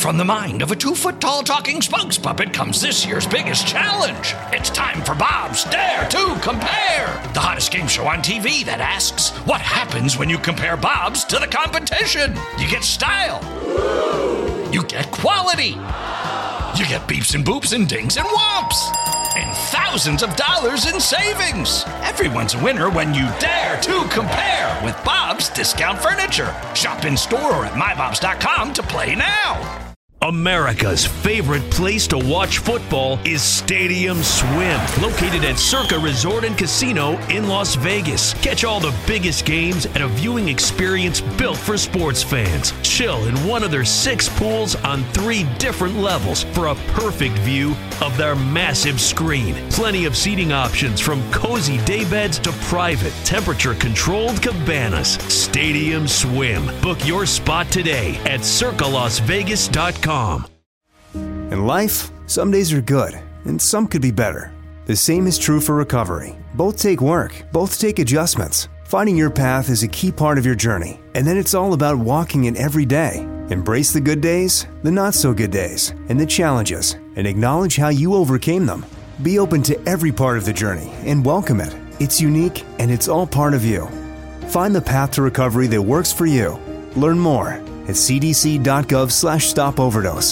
From the mind of a 2-foot-tall talking spokes puppet comes this year's biggest challenge. It's time for Bob's Dare to Compare, the hottest game show on TV that asks, what happens when you compare Bob's to the competition? You get style. You get quality. You get beeps and boops and dings and whomps. And thousands of dollars in savings. Everyone's a winner when you dare to compare with Bob's Discount Furniture. Shop in store or at mybobs.com to play now. America's favorite place to watch football is Stadium Swim, located at Circa Resort and Casino in Las Vegas. Catch all the biggest games at a viewing experience built for sports fans. Chill in one of their 6 pools on 3 different levels for a perfect view of their massive screen. Plenty of seating options from cozy daybeds to private, temperature-controlled cabanas. Stadium Swim. Book your spot today at circalasvegas.com. In life, some days are good, and some could be better. The same is true for recovery. Both take work, both take adjustments. Finding your path is a key part of your journey, and then it's all about walking it every day. Embrace the good days, the not-so-good days, and the challenges, and acknowledge how you overcame them. Be open to every part of the journey and welcome it. It's unique, and it's all part of you. Find the path to recovery that works for you. Learn more at cdc.gov/stopoverdose.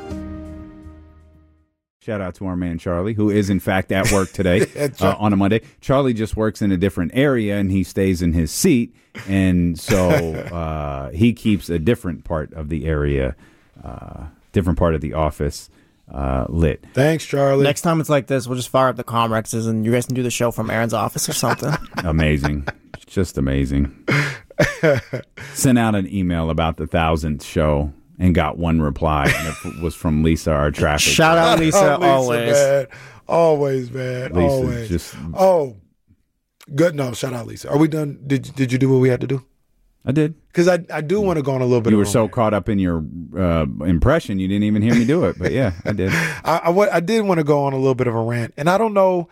Shout out to our man Charlie, who is in fact at work today on a Monday. Charlie just works in a different area and he stays in his seat, and so he keeps a different part of the area, different part of the office lit. Thanks, Charlie. Next time it's like this, we'll just fire up the Comrexes and you guys can do the show from Aaron's office or something. Amazing. Just amazing. Sent out an email about the 1,000th show and got one reply, and it was from Lisa, our traffic. Shout out Lisa, always. Man. Always, man. Lisa's always. Just... Oh, good. No, shout out Lisa. Are we done? Did you do what we had to do? I did. Because I do want to go on a little bit. You were so caught up in your impression, you didn't even hear me do it. But yeah, I did. I did want to go on a little bit of a rant, and I don't know.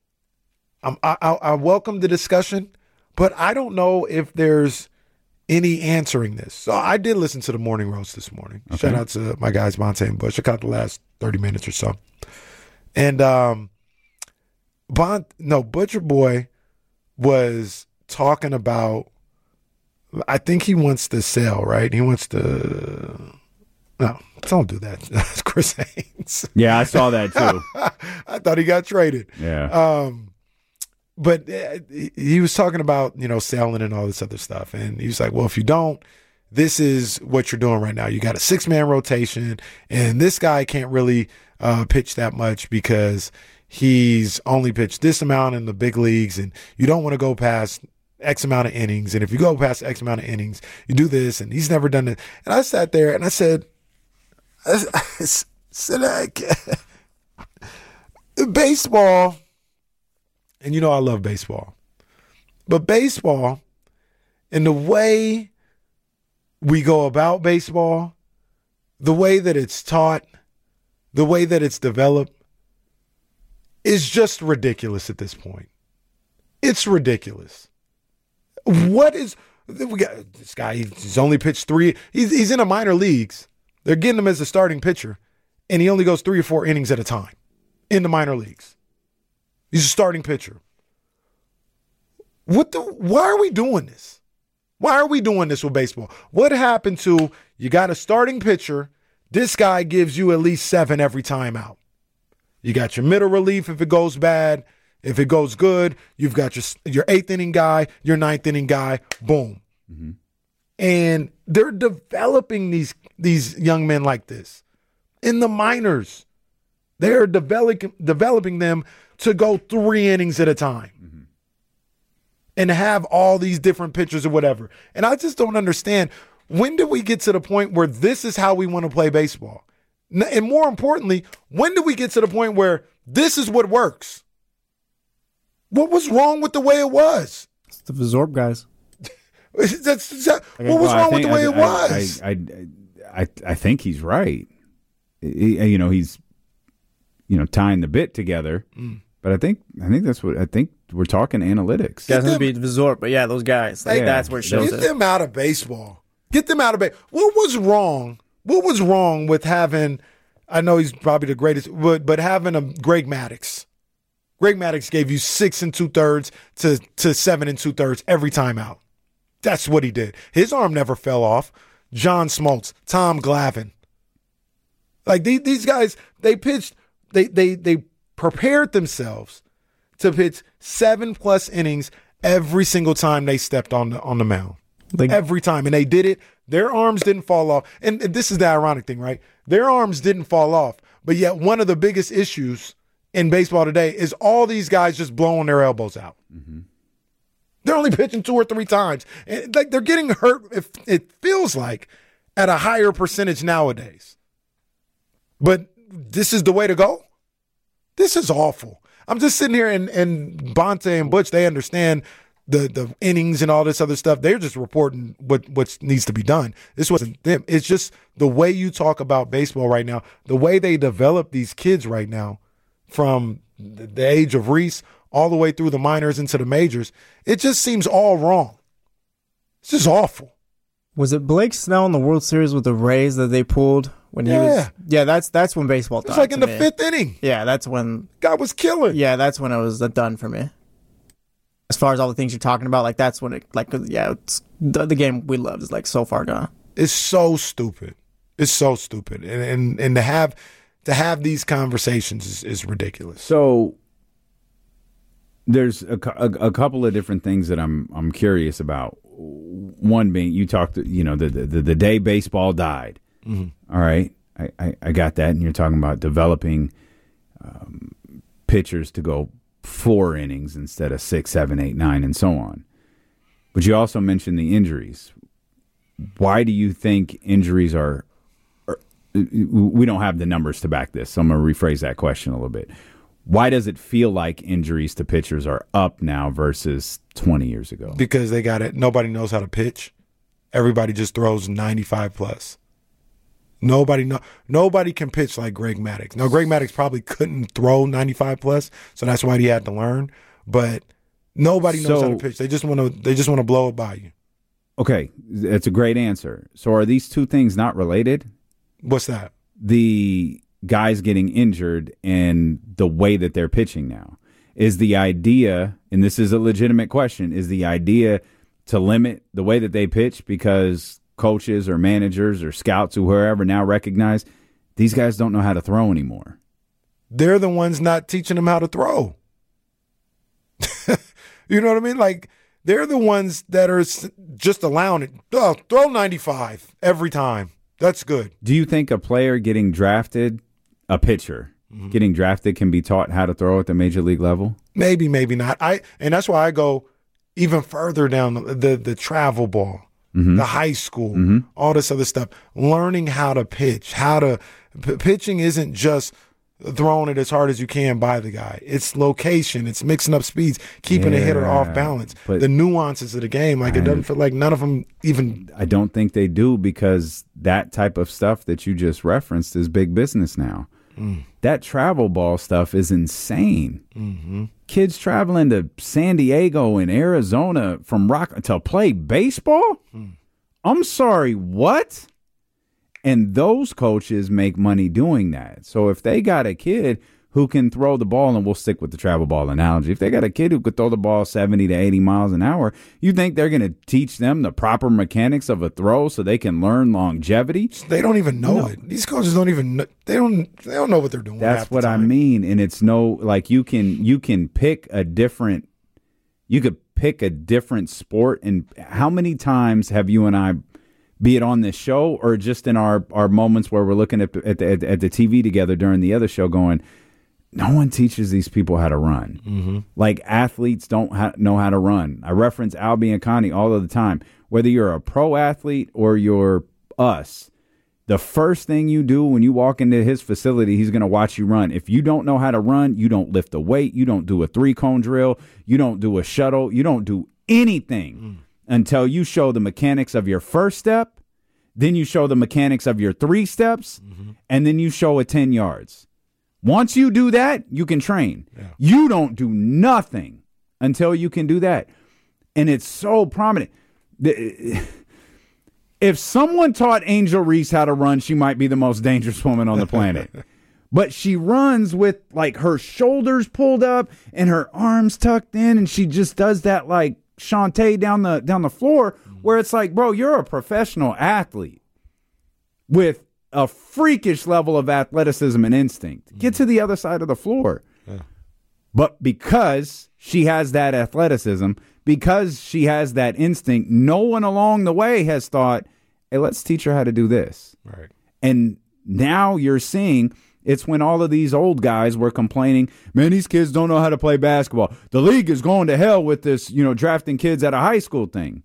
I welcome the discussion, but I don't know if there's any answering this. So I did listen to the morning roast this morning. Okay. Shout out to my guys Monte and Bush. I caught the last 30 minutes or so. And Butcher Boy was talking about, I think he wants to sell, right? He wants to, no, don't do that. That's Chris Haynes. Yeah, I saw that too. I thought he got traded. Yeah. But he was talking about, selling and all this other stuff. And he was like, well, if you don't, this is what you're doing right now. You got a 6-man rotation, and this guy can't really pitch that much because he's only pitched this amount in the big leagues, and you don't want to go past X amount of innings. And if you go past X amount of innings, you do this, and he's never done it. And I sat there and I said, baseball, and I love baseball, but baseball and the way we go about baseball, the way that it's taught, the way that it's developed is just ridiculous at this point. It's ridiculous. We got this guy, he's only pitched 3. He's in the minor leagues. They're getting him as a starting pitcher, and he only goes 3 or 4 innings at a time in the minor leagues. He's a starting pitcher. Why are we doing this? Why are we doing this with baseball? What happened to, you got a starting pitcher, this guy gives you at least 7 every time out. You got your middle relief if it goes bad. If it goes good, you've got your 8th inning guy, your 9th inning guy, boom. Mm-hmm. And they're developing these young men like this in the minors. They're developing them to go 3 innings at a time and have all these different pitchers or whatever. And I just don't understand, when did we get to the point where this is how we want to play baseball? And more importantly, when did we get to the point where this is what works? What was wrong with the way it was? It's the Vizorb guys. What was wrong with the way it was? I think he's right. He's tying the bit together. But I think we're talking analytics. Guys, going to be Vizorb, but yeah, those guys. That's where it shows Get them out of baseball. Get them out of baseball. What was wrong What was wrong with having, I know he's probably the greatest, but having a Greg Maddux. Greg Maddux gave you 6 2/3 to 7 2/3 every time out. That's what he did. His arm never fell off. John Smoltz, Tom Glavine. Like these guys, they pitched, they prepared themselves to pitch 7+ innings every single time they stepped on the mound. Every time. And they did it. Their arms didn't fall off. And this is the ironic thing, right? Their arms didn't fall off. But yet one of the biggest issues in baseball today is all these guys just blowing their elbows out. Mm-hmm. They're only pitching 2 or 3 times. And like they're getting hurt, if it feels like, at a higher percentage nowadays. But this is the way to go? This is awful. I'm just sitting here and Bonte and Butch, they understand the innings and all this other stuff. They're just reporting what needs to be done. This wasn't them. It's just the way you talk about baseball right now, the way they develop these kids right now from the age of Reese all the way through the minors into the majors. It just seems all wrong. It's just awful. Was it Blake Snell in the World Series with the Rays that they pulled when he was? Yeah, that's when baseball died. It's like in the 5th inning. Yeah, that's when guy was killing. Yeah, that's when it was done for me. As far as all the things you're talking about, like that's when it's the game we love is like so far gone. It's so stupid. It's so stupid, and to have these conversations is ridiculous. So there's a couple of different things that I'm curious about. One being, you talked, the day baseball died. Mm-hmm. All right, I got that, and you're talking about developing pitchers to go 4 innings instead of 6, 7, 8, 9, and so on. But you also mentioned the injuries. Why do you think injuries are we don't have the numbers to back this, so I'm going to rephrase that question a little bit. Why does it feel like injuries to pitchers are up now versus 20 years ago? Because they got it. Nobody knows how to pitch. Everybody just throws 95 plus. Nobody can pitch like Greg Maddux. Now, Greg Maddux probably couldn't throw 95 plus, so that's why he had to learn. But nobody knows how to pitch. They just want to blow it by you. Okay, that's a great answer. So are these two things not related? What's that? The guys getting injured and the way that they're pitching now. Is the idea, and this is a legitimate question, is the idea to limit the way that they pitch because coaches or managers or scouts or whoever now recognize these guys don't know how to throw anymore? They're the ones not teaching them how to throw. You know what I mean? Like, they're the ones that are just allowing it. Oh, throw 95 every time. That's good. Do you think a player getting drafted, a pitcher getting drafted, can be taught how to throw at the major league level? Maybe, maybe not. And that's why I go even further down the travel ball, the high school, all this other stuff. Learning how to pitch, pitching isn't just throwing it as hard as you can by the guy. It's location. It's mixing up speeds, keeping the hitter off balance. The nuances of the game, like it doesn't feel like none of them even. I don't think they do, because that type of stuff that you just referenced is big business now. That travel ball stuff is insane. Kids traveling to San Diego and Arizona from to play baseball? I'm sorry, what? And those coaches make money doing that. So if they got a kid who can throw the ball, and we'll stick with the travel ball analogy, if they got a kid who could throw the ball 70 to 80 miles an hour, you think they're going to teach them the proper mechanics of a throw so they can learn longevity? They don't even know it. These coaches don't even know. They don't know what they're doing. That's what I mean. And it's like you can pick a different sport. And how many times have you and I, be it on this show or just in our moments where we're looking at the TV together during the other show, going, no one teaches these people how to run. Like, athletes don't know how to run. I reference Al Bianconi all of the time. Whether you're a pro athlete or you're us, the first thing you do when you walk into his facility, he's going to watch you run. If you don't know how to run, you don't lift a weight, you don't do a 3-cone drill, you don't do a shuttle, you don't do anything until you show the mechanics of your first step, then you show the mechanics of your 3 steps, and then you show a 10 yards. Once you do that, you can train. Yeah. You don't do nothing until you can do that. And it's so prominent. If someone taught Angel Reese how to run, she might be the most dangerous woman on the planet. But she runs with like her shoulders pulled up and her arms tucked in, and she just does that like Shantae down the floor, where it's like, bro, you're a professional athlete with a freakish level of athleticism and instinct. Get to the other side of the floor. Yeah. But because she has that athleticism, because she has that instinct, no one along the way has thought, hey, let's teach her how to do this. Right. And now you're seeing it's when all of these old guys were complaining, man, these kids don't know how to play basketball. The league is going to hell with this, drafting kids at a high school thing.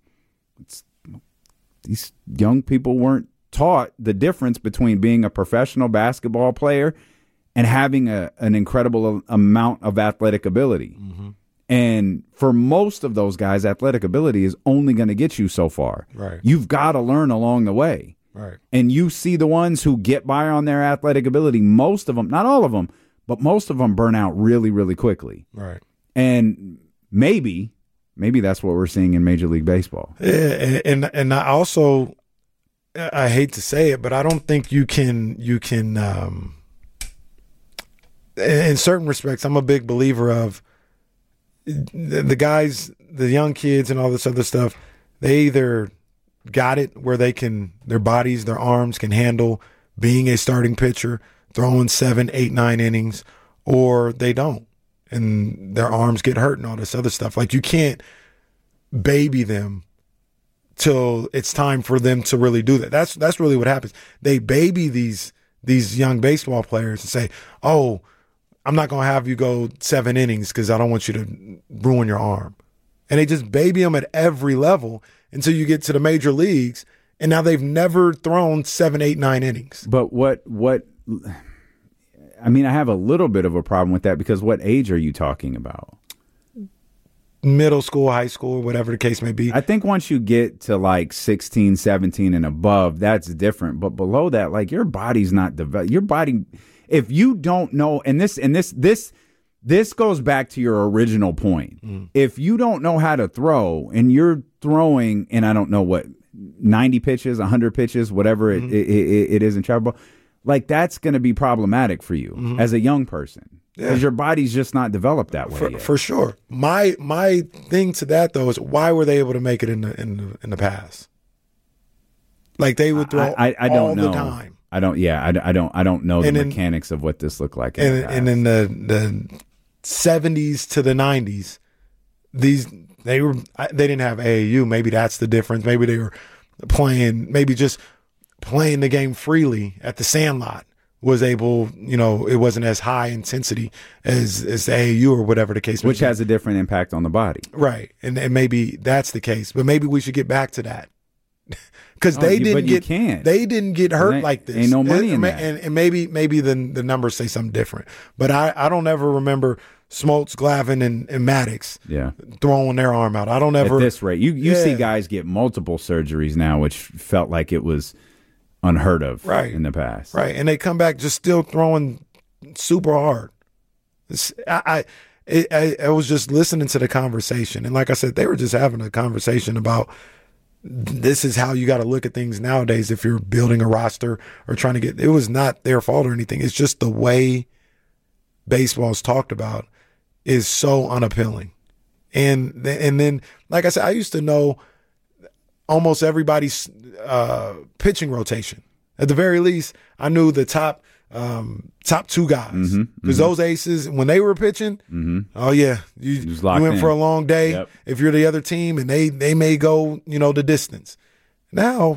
These young people weren't taught the difference between being a professional basketball player and having an incredible amount of athletic ability. Mm-hmm. And for most of those guys, athletic ability is only going to get you so far. Right. You've got to learn along the way. Right. And you see the ones who get by on their athletic ability, most of them, not all of them, but most of them burn out really, really quickly. Right. And maybe that's what we're seeing in Major League Baseball. Yeah, and I also, I hate to say it, but I don't think you can in certain respects, I'm a big believer of the guys, the young kids and all this other stuff, they either got it where they can, their bodies, their arms can handle being a starting pitcher, throwing 7, 8, 9 innings, or they don't. And their arms get hurt and all this other stuff. Like, you can't baby them till it's time for them to really do that. That's really what happens. They baby these young baseball players and say, oh, I'm not going to have you go 7 innings because I don't want you to ruin your arm. And they just baby them at every level until you get to the major leagues, and now they've never thrown 7, 8, 9 innings. But what I mean, I have a little bit of a problem with that, because what age are you talking about? Middle school, high school, whatever the case may be. I think once you get to like 16, 17 and above, that's different. But below that, like, your body's not developed. Your body, if you don't know, and this goes back to your original point. If you don't know how to throw and you're throwing, and I don't know what, 90 pitches, 100 pitches, whatever it is in travel ball, like, that's going to be problematic for you as a young person, because your body's just not developed that way yet. For sure. My thing to that, though, is why were they able to make it in the past? Like, they would throw I don't all know. the time. I don't know the mechanics of what this looked like. And in the 70s to the 90s, they didn't have AAU. Maybe that's the difference. Maybe they were just playing the game freely at the Sandlot was able, it wasn't as high intensity as AAU or whatever the case may be. Which has a different impact on the body. Right. And maybe that's the case. But maybe we should get back to that. Because they didn't get hurt like this. Ain't no money in that. And maybe the numbers say something different. But I don't ever remember Smoltz, Glavine, and Maddox throwing their arm out. I don't ever. At this rate, you see guys get multiple surgeries now, which felt like it was unheard of in the past. Right, and they come back just still throwing super hard. I was just listening to the conversation, and like I said, they were just having a conversation about this is how you got to look at things nowadays if you're building a roster or trying to get. It was not their fault or anything. It's just the way baseball's talked about is so unappealing. And then, like I said, I used to know almost everybody's pitching rotation. At the very least, I knew the top 2 guys. Because those aces, when they were pitching, oh yeah, you went for a long day. Yep. If you're the other team, and they may go, the distance. Now,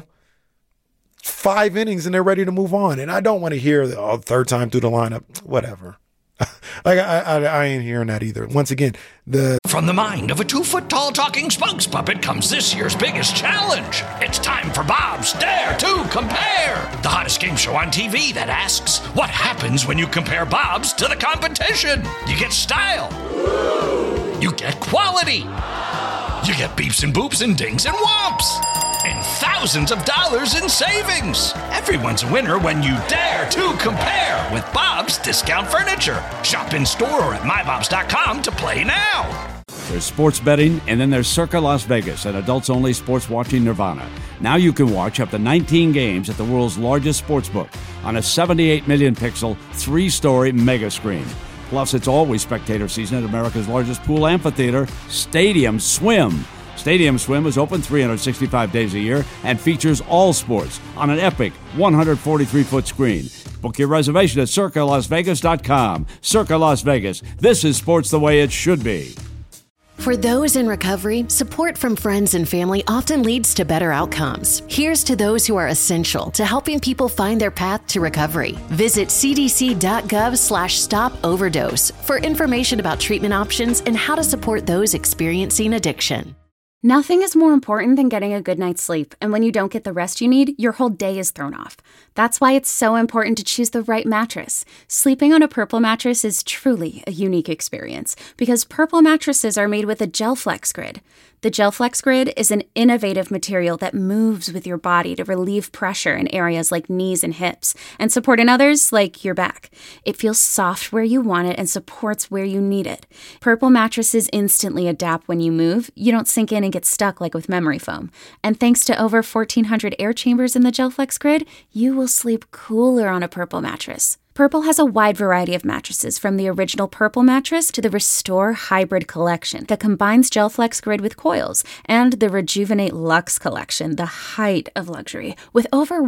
5 innings and they're ready to move on. And I don't want to hear the third time through the lineup, whatever. Like, I ain't hearing that either. Once again, From the mind of a 2-foot-tall talking spokes puppet comes this year's biggest challenge. It's time for Bob's Dare to Compare, the hottest game show on TV that asks, what happens when you compare Bob's to the competition? You get style. You get quality. You get beeps and boops and dings and whomps. And thousands of dollars in savings. Everyone's a winner when you dare to compare with Bob's Discount Furniture. Shop in store or at mybobs.com to play now. There's sports betting, and then there's Circa Las Vegas, an adults-only sports watching nirvana. Now you can watch up to 19 games at the world's largest sportsbook on a 78 million pixel, 3-story mega screen. Plus, it's always spectator season at America's largest pool amphitheater, Stadium Swim. Stadium Swim is open 365 days a year and features all sports on an epic 143-foot screen. Book your reservation at CircaLasVegas.com. Circa Las Vegas. This is sports the way it should be. For those in recovery, support from friends and family often leads to better outcomes. Here's to those who are essential to helping people find their path to recovery. Visit cdc.gov/stop overdose for information about treatment options and how to support those experiencing addiction. Nothing is more important than getting a good night's sleep, and when you don't get the rest you need, your whole day is thrown off. That's why it's so important to choose the right mattress. Sleeping on a Purple mattress is truly a unique experience because Purple mattresses are made with a GelFlex Grid. The GelFlex Grid is an innovative material that moves with your body to relieve pressure in areas like knees and hips and support in others like your back. It feels soft where you want it and supports where you need it. Purple mattresses instantly adapt when you move. You don't sink in and get stuck like with memory foam. And thanks to over 1,400 air chambers in the GelFlex Grid, you will sleep cooler on a Purple mattress. Purple has a wide variety of mattresses, from the original Purple mattress to the Restore Hybrid collection that combines GelFlex Grid with coils, and the Rejuvenate Luxe collection, the height of luxury, with over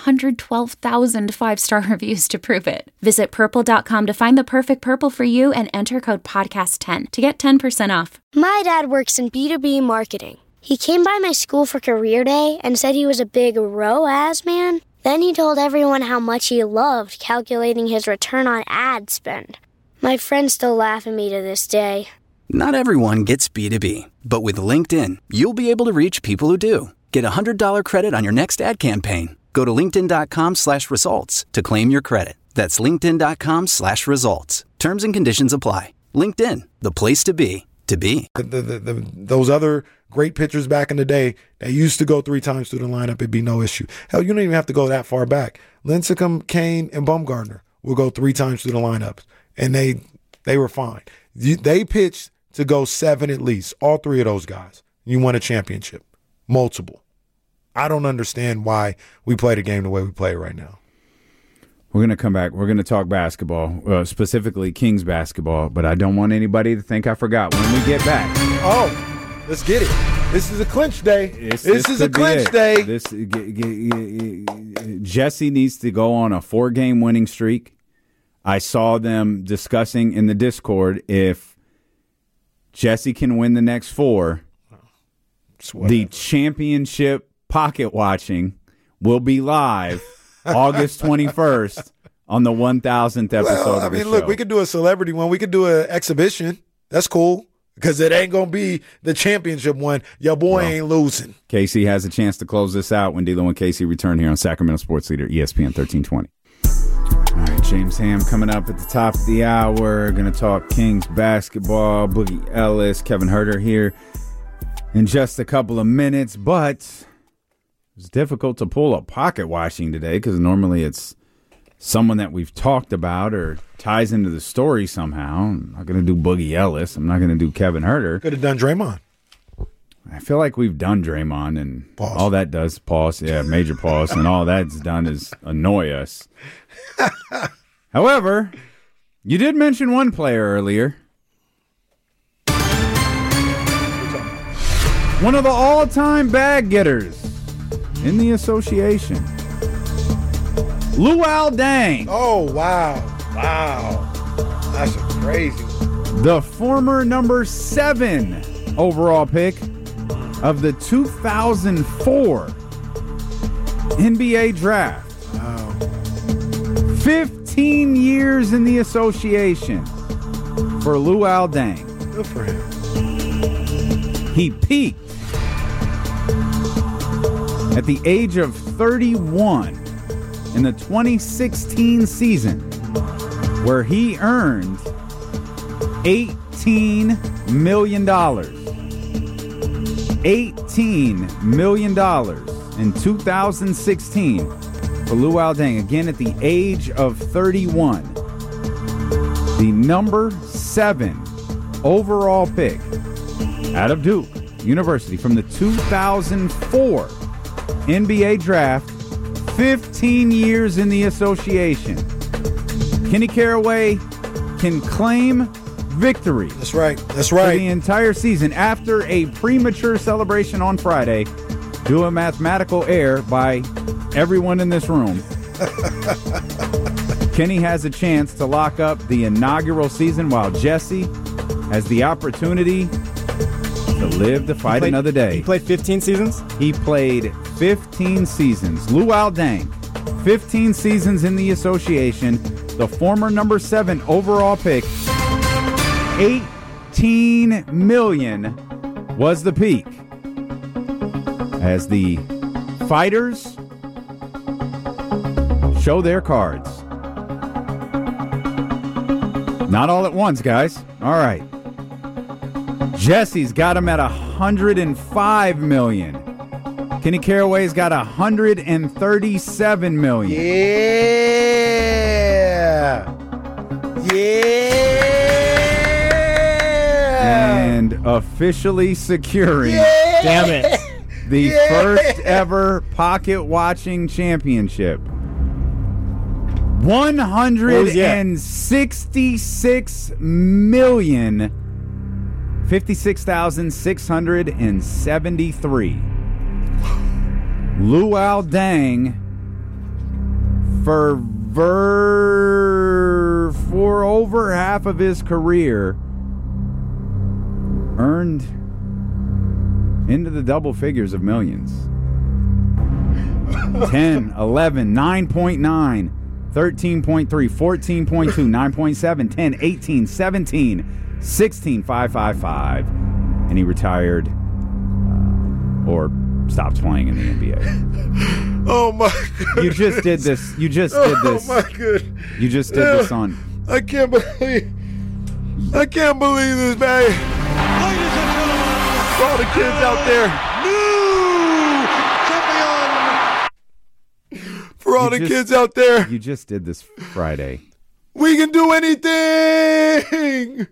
112,000 5-star reviews to prove it. Visit Purple.com to find the perfect Purple for you and enter code PODCAST10 to get 10% off. My dad works in B2B marketing. He came by my school for career day and said he was a big ROAS man. Then he told everyone how much he loved calculating his return on ad spend. My friends still laugh at me to this day. Not everyone gets B2B, but with LinkedIn, you'll be able to reach people who do. Get $100 credit on your next ad campaign. Go to linkedin.com/results to claim your credit. That's linkedin.com/results. Terms and conditions apply. LinkedIn, the place to be, to be. Those other great pitchers back in the day that used to go 3 times through the lineup, it'd be no issue. Hell, you don't even have to go that far back. Lincecum, Kane, and Bumgarner will go 3 times through the lineups, and they were fine. They pitched to go 7 at least, all 3 of those guys. You won a championship, multiple. I don't understand why we play the game the way we play it right now. We're going to come back. We're going to talk basketball, specifically Kings basketball, but I don't want anybody to think I forgot when we get back. Oh, let's get it. This is a clinch day. This is a clinch day. Jesse needs to go on a 4-game winning streak. I saw them discussing in the Discord if Jesse can win the next 4, the championship pocket watching will be live August 21st on the 1,000th episode of the show. Look, we could do a celebrity one. We could do an exhibition. That's cool. Because it ain't going to be the championship one. Your boy ain't losing. Casey has a chance to close this out when D'Lo and Casey return here on Sacramento Sports Leader, ESPN 1320. All right, James Ham coming up at the top of the hour. Going to talk Kings basketball. Boogie Ellis, Kevin Huerter here in just a couple of minutes. But it's difficult to pull a pocket watching today because normally it's someone that we've talked about or ties into the story somehow. I'm not going to do Boogie Ellis. I'm not going to do Kevin Huerter. Could have done Draymond. I feel like we've done Draymond, and all that does, pause, major pause, and all that's done is annoy us. However, you did mention one player earlier. One of the all-time bag getters in the association. Luol Deng. Oh, wow. Wow. That's a crazy one. The former number 7 overall pick of the 2004 NBA draft. Wow. 15 years in the association for Luol Deng. Good for him. He peaked at the age of 31 in the 2016 season, where he earned $18 million. $18 million in 2016 for Luol Deng. Again, at the age of 31, the number 7 overall pick out of Duke University from the 2004 NBA draft, 15 years in the association. Kenny Caraway can claim victory. That's right. That's For right. the entire season after a premature celebration on Friday due to a mathematical error by everyone in this room. Kenny has a chance to lock up the inaugural season while Jesse has the opportunity to live to fight another day. He played 15 seasons? He played 15 seasons. Luol Deng, 15 seasons in the association. The former number 7 overall pick. 18 million was the peak. As the fighters show their cards. Not all at once, guys. All right. Jesse's got him at 105 million. Kenny Caraway's got 137 million. Yeah. And officially securing Damn it. the first ever pocket watching championship. 166 million 56,673. Luol Deng for over half of his career earned into the double figures of millions. 10, 11, 9.9, 13.3, 14.2, 9.7, 10, 18, 17, 16, 555. And he retired or stopped playing in the NBA. Oh my God. You just did this. You just did this. Oh my God. You just did this on. I can't believe this, man. For all the kids out there. New champion. For all the kids out there. You just did this Friday. We can do anything.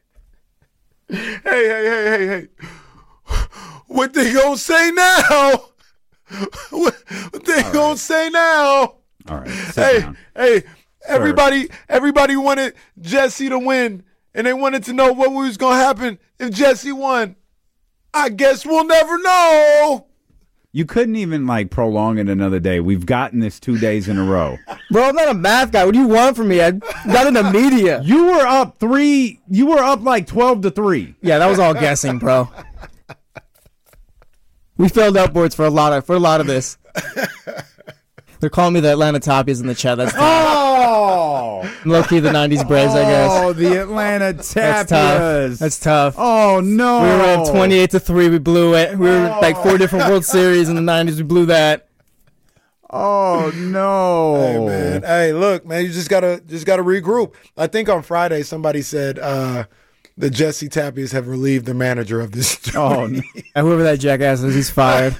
Hey. What they gonna say now? What they gonna say now? All right. Sit down. Hey, everybody wanted Jesse to win, and they wanted to know what was gonna happen if Jesse won. I guess we'll never know. You couldn't even prolong it another day. We've gotten this 2 days in a row. Bro, I'm not a math guy. What do you want from me? I got in the media. You were up 3. You were up 12-3. Yeah, that was all guessing, bro. We failed upwards for a lot of this. They're calling me the Atlanta Tappies in the chat. That's low-key the 90s Braves, I guess. Oh, the Atlanta Tappies. That's tough. Oh, no. We were at 28-3. We blew it. We were 4 different World Series in the 90s. We blew that. Oh, no. Hey, man. Hey, look, man, you just gotta regroup. I think on Friday somebody said the Jesse Tappies have relieved the manager of this story. Oh, no. And whoever that jackass is, he's fired.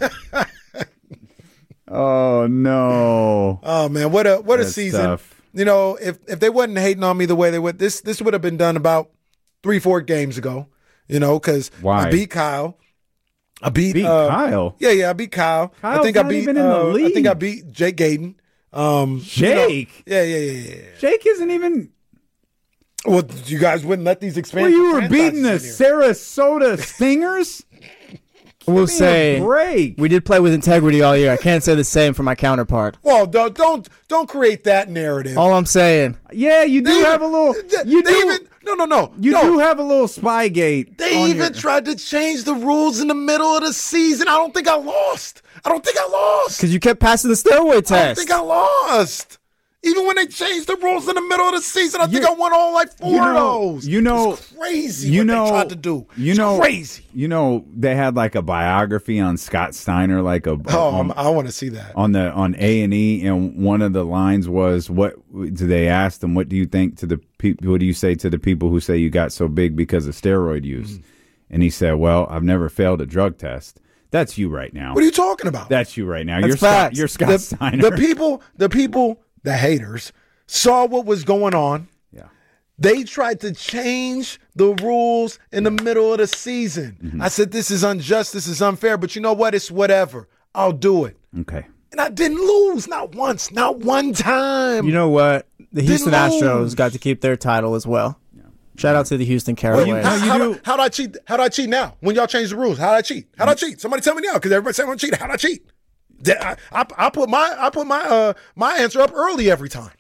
Oh, no. Oh, man, what a That's season. tough. You know, if they wasn't hating on me the way they would, this would have been done about 3-4 games ago, because I beat Kyle. I beat Kyle? Yeah, I beat Kyle. Kyle's I think I not beat even in the league. I think I beat Jake Gayden. Jake? Yeah. Jake isn't even... Well, you guys wouldn't let these expand. Well, you were beating the Sarasota Stingers? We'll say break. We did play with integrity all year. I can't say the same for my counterpart. Well, don't create that narrative. All I'm saying. Yeah, you do have a little. No. You do have a little Spygate. They even tried to change the rules in the middle of the season. I don't think I lost. Because you kept passing the steroid test. I don't think I lost. Even when they changed the rules in the middle of the season, I think I won all 4 of those. It's crazy what they tried to do. Crazy. They had a biography on Scott Steiner, I want to see that on A&E, and one of the lines was, "What do they ask them? What do you think to the people? What do you say to the people who say you got so big because of steroid use?" Mm-hmm. And he said, "Well, I've never failed a drug test." That's you right now. What are you talking about? That's you right now. That's You're Scott Steiner. The people, the haters, saw what was going on. Yeah. They tried to change the rules in the middle of the season. Mm-hmm. I said, this is unjust, this is unfair, but you know what? It's whatever. I'll do it. Okay. And I didn't lose, not once, not one time. You know what? The Houston Didn't Astros lose. got to keep their title as well. Shout out to the Houston Cavaliers. How'd I cheat? How'd I cheat now? When y'all change the rules, how'd I cheat? How'd I cheat? Somebody tell me now, because everybody saying I'm cheating. How'd I cheat? I put my answer up early every time.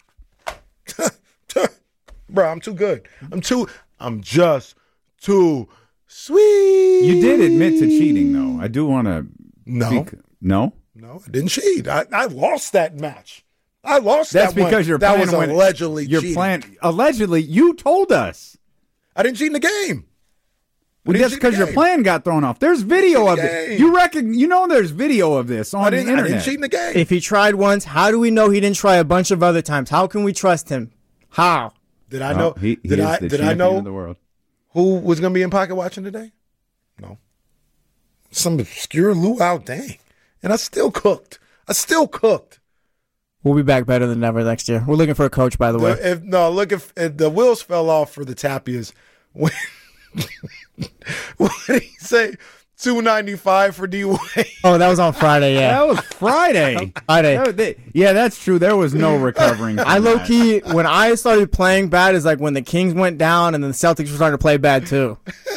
Bro, I'm too good. I'm just too sweet. You did admit to cheating, though. I do want to. No. No? No, I didn't cheat. I lost that match. I lost That's that one. because your that plan was went, allegedly your cheating. plan. Allegedly, you told us. I didn't cheat in the game. Well, that's because your plan got thrown off. There's video of it. You know there's video of this on the internet. I didn't cheat in the game. If he tried once, how do we know he didn't try a bunch of other times? How can we trust him? How? Did I know? He did is the I champion know of the world. who was going to be in pocket watching today? No. Some obscure luau dang. And I still cooked. We'll be back better than ever next year. We're looking for a coach, by the way. If the wheels fell off for the Tapias, when what did he say? $295 for D Wade. Oh, that was on Friday. Yeah, That was Friday. Yeah, that's true. There was no recovering. I low key when I started playing bad is like when the Kings went down and then the Celtics were starting to play bad too.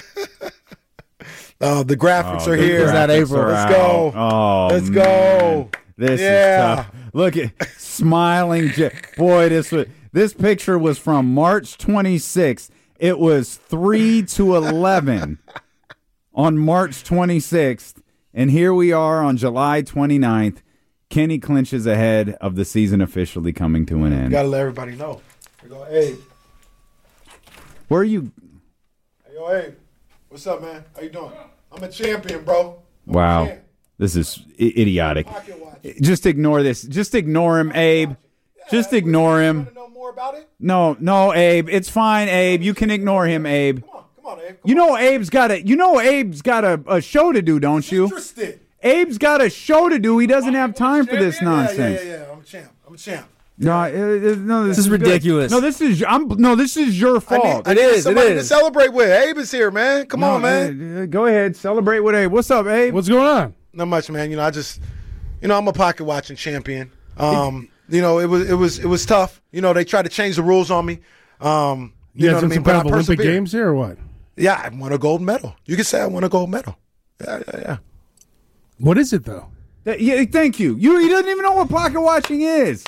The graphics are here. That April. Let's go. Oh, Let's man. go. This Yeah. is tough. Look at smiling. Boy, this picture was from March 26th. It was 3-11 on March 26th, and here we are on July 29th. Kenny clinches ahead of the season officially coming to an end. Gotta let everybody know. We go, hey. Where are you? Hey, yo, hey. What's up, man? How you doing? I'm a champion, bro. I'm a Wow. champ. This is idiotic. Pocket watch. Just ignore this. Just ignore him, Abe. Just ignore You him. want to know more about it? No, Abe. It's fine, Abe. You can ignore him, Abe. Come on, Abe. You know Abe's got a show to do, don't you? Interested. Abe's got a show to do. He doesn't have time for this nonsense. Yeah. I'm a champ. No, This is ridiculous. No, this is your fault. I need somebody to celebrate with. Abe is here, man. Come on, man. Go ahead, celebrate with Abe. What's up, Abe? What's going on? Not much, man. You know, I'm a pocket watching champion. You know, it was tough. You know, they tried to change the rules on me. You know what I mean? But Olympic persevered. Games here or what? Yeah, I won a gold medal. You could say I won a gold medal. Yeah. What is it though? Yeah, thank you. He doesn't even know what pocket watching is.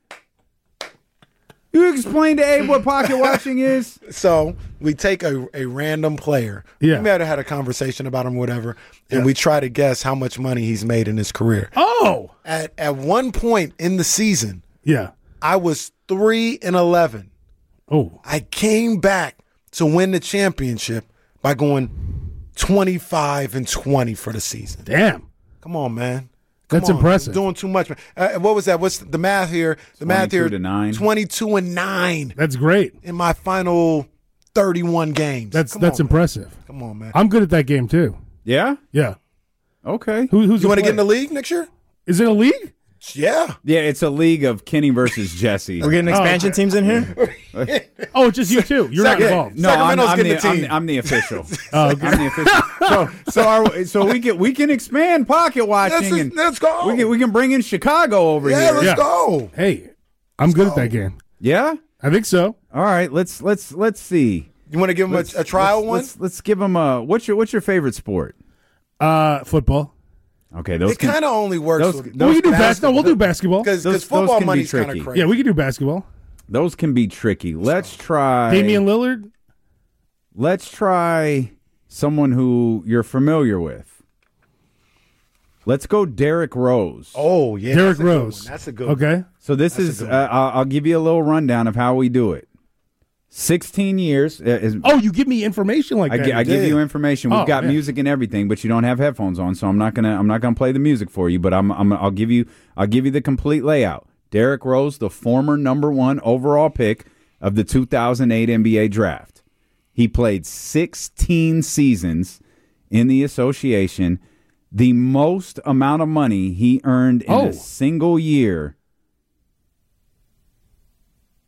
You explain to Abe what pocket watching is? So we take a random player. Yeah. We might have had a conversation about him, whatever, and we try to guess how much money he's made in his career. Oh. At one point in the season, Yeah. I was 3-11. Oh. I came back to win the championship by going 25-20 for the season. Damn. Come on, man. That's Come on. impressive. I'm doing too much, man. What was that? What's the math here? The math here. 22-9. 22-9 That's great. in my final 31 games. That's Come on, man. impressive. Come on, man. I'm good at that game too. Yeah? Yeah. Okay. Who's You want to get in the player? league next year? Is it a league? Yeah. Yeah, it's a league of Kenny versus Jesse. We're getting expansion teams in here. Oh, it's just you two. You're not involved. No, Sacramento's getting the team. I'm the official. Oh, okay. I'm the official. So we can expand pocket watching and Let's go. we can bring in Chicago over Yeah, here. let's Yeah. go. Hey, I'm good at that game. Yeah? I think so. All right, let's see. You want to give him a trial one? Let's give him a what's your favorite sport? Football. Okay, those It kind of only works those- with We can do basketball. We'll do basketball. because those football can be money's kind tricky. of crazy. Yeah, we can do basketball. those can be tricky. Let's try Damian Lillard. Let's try someone who you're familiar with. Let's go Derrick Rose. Oh yeah, Derrick that's a good Rose. one. That's a good one. Okay. So this That's is a good one. I'll give you a little rundown of how we do it. 16 years. Oh, you give me information like that. I give you information. We've Oh, got yeah. music and everything, but you don't have headphones on, so I'm not gonna play the music for you. But I'll give you the complete layout. Derrick Rose, the former number 1 overall pick of the 2008 NBA draft. He played 16 seasons in the association. The most amount of money he earned in a single year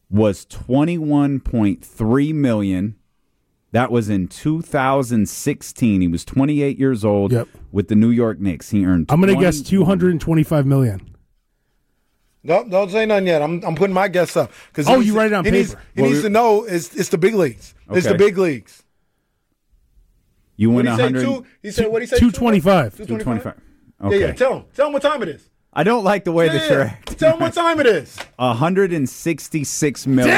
was $21.3 million. That was in 2016. He was 28 years old with the New York Knicks. He earned. I'm going to guess $225 million. No, don't say nothing yet. I'm putting my guess up. You write it on paper. He needs to know it's the big leagues. Okay. It's the big leagues. You win 100. He said what he said? 225. 225. Okay. Yeah. Tell him what time it is. I don't like the way that you're acting. Tell him what time it is. 166 million.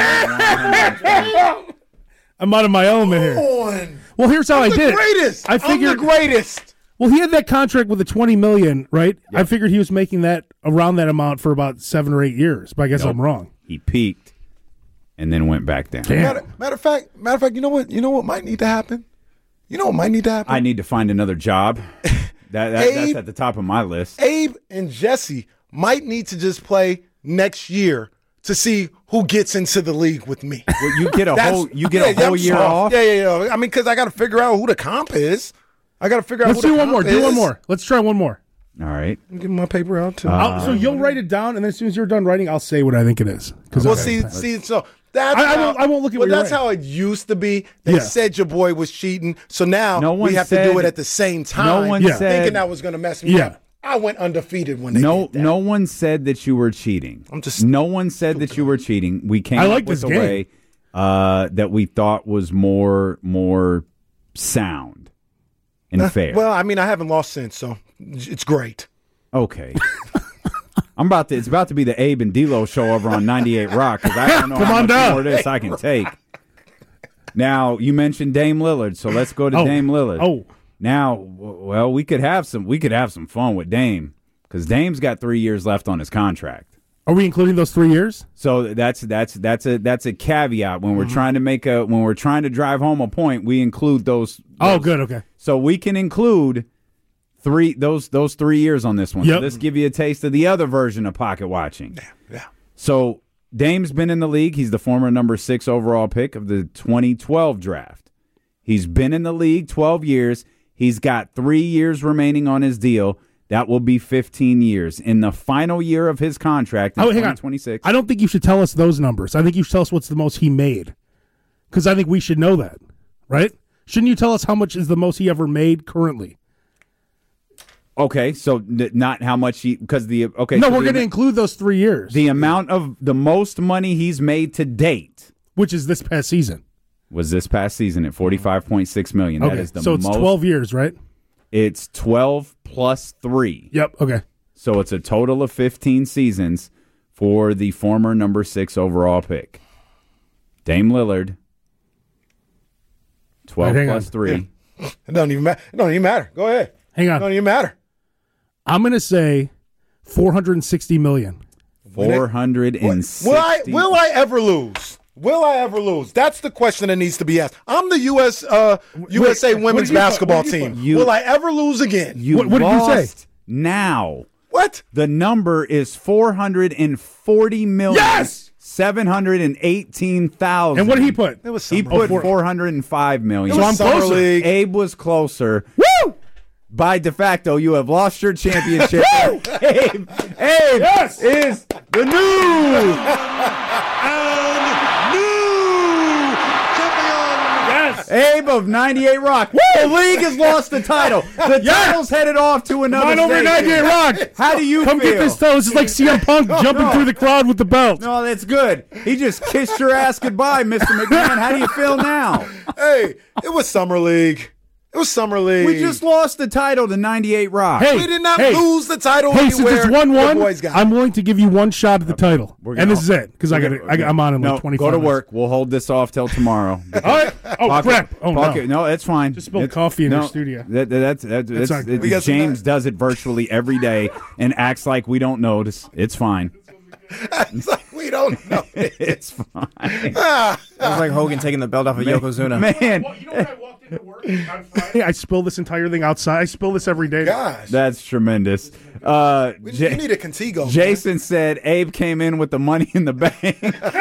I'm out of my element here. Well, here's how I did it. I'm the greatest. Well, he had that contract with the $20 million, right? Yep. I figured he was making that around that amount for about 7 or 8 years, but I guess I'm wrong. He peaked and then went back down. Matter of fact, you know what? You know what might need to happen? I need to find another job. That's at the top of my list. Abe and Jesse might need to just play next year to see who gets into the league with me. Well, you get a whole year off. Yeah. I mean, because I got to figure out who the comp is. I got to figure out. Let's do one more. Do one more. Let's try one more. All right. I'm giving my paper out too. So you'll write it down, and then as soon as you're done writing, I'll say what I think it is. So that's I won't look at. Well, that's how it used to be. They said your boy was cheating, so now we have to do it at the same time. No one said, thinking that was going to mess me up. I went undefeated when they did that. No one said that you were cheating. No one said that you were cheating. We came up with a way that we thought was more sound and fair. Well, I mean, I haven't lost since, so it's great. Okay. It's about to be the Abe and D-Lo show over on 98 Rock because I don't know how much more of this I can take. Now, you mentioned Dame Lillard, so let's go to Dame Lillard. Oh. Now, well, we could have some fun with Dame because Dame's got 3 years left on his contract. Are we including those 3 years? So that's a caveat when we're trying to drive home a point. We include those. Oh, good. Okay. So we can include those 3 years on this one. Yep. So let's give you a taste of the other version of pocket watching. Yeah. So Dame's been in the league. He's the former number 6 overall pick of the 2012 draft. He's been in the league 12 years. He's got 3 years remaining on his deal. That will be 15 years. In the final year of his contract in 2026. I don't think you should tell us those numbers. I think you should tell us what's the most he made. Because I think we should know that, right? Shouldn't you tell us how much is the most he ever made currently? Okay, so not how much he because No, we're going to include those 3 years. The amount of the most money he's made to date, which is this past season, was this past season at $45.6 million. Okay, that is the so it's 12 years, right? It's 12 plus 3. Yep. Okay. So it's a total of 15 seasons for the former number 6 overall pick, Dame Lillard. 12 plus 3. Yeah. It don't even matter. Go ahead. Hang on. It don't even matter. I'm going to say $460 million. 460. Will I ever lose? Will I ever lose? That's the question that needs to be asked. I'm the USA women's basketball team. Will I ever lose again? What did you say? Now. What? The number is $440 million. Yes! 718,000. And what did he put? He put $405 million. So I'm closer. Abe was closer. Woo! By de facto, you have lost your championship. Abe yes! is the new Abe of 98 Rock. Woo! The league has lost the title. The title's headed off to another state. Over 98 Rock. How do you Come feel? Get this title. This is like CM Punk jumping through the crowd with the belt. No, that's good. He just kissed your ass goodbye, Mr. McMahon. How do you feel now? Hey, it was Summer League. It was Summer League. We just lost the title to 98 Rock. We did not lose the title anywhere. Since it's 1-1, I'm willing to give you one shot at the title. And this is it, because I'm on in like 25 Go to work. We'll hold this off till tomorrow. All right. Oh, crap. Oh, no, it's fine. Just spilled coffee in your studio. James does it virtually every day and acts like we don't notice. It's fine. It's like we don't know. It's fine. It was like Hogan taking the belt off of Yokozuna. Man. Well, you know when I walked into work on Friday? I spill this entire thing outside. I spill this every day. Gosh. That's tremendous. You need a Contigo. Jason said Abe came in with the money in the bank.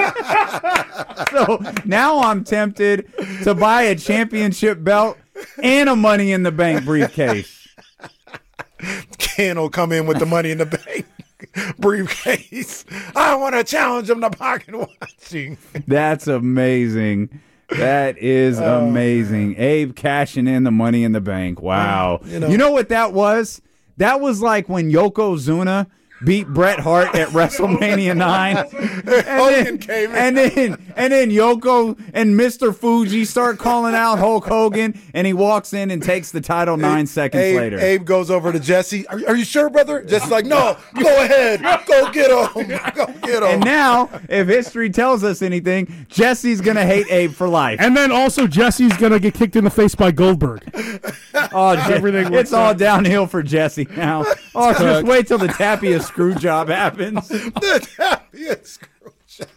So now I'm tempted to buy a championship belt and a money in the bank briefcase. Ken will come in with the money in the bank. briefcase. I want to challenge him to pocket watching. That's amazing. That is amazing. Abe cashing in the Money in the Bank. Wow. You know what that was? That was like when Yokozuna beat Bret Hart at WrestleMania 9. And then Yoko and Mr. Fuji start calling out Hulk Hogan, and he walks in and takes the title 9 seconds later. Abe goes over to Jesse. Are you sure, brother? Jesse's like, no, go ahead. Go get him. Go get him. And now, if history tells us anything, Jesse's going to hate Abe for life. And then also Jesse's going to get kicked in the face by Goldberg. Everything it's all downhill for Jesse now. Oh, just wait till the Tapia screw job happens. The Tapia screw job.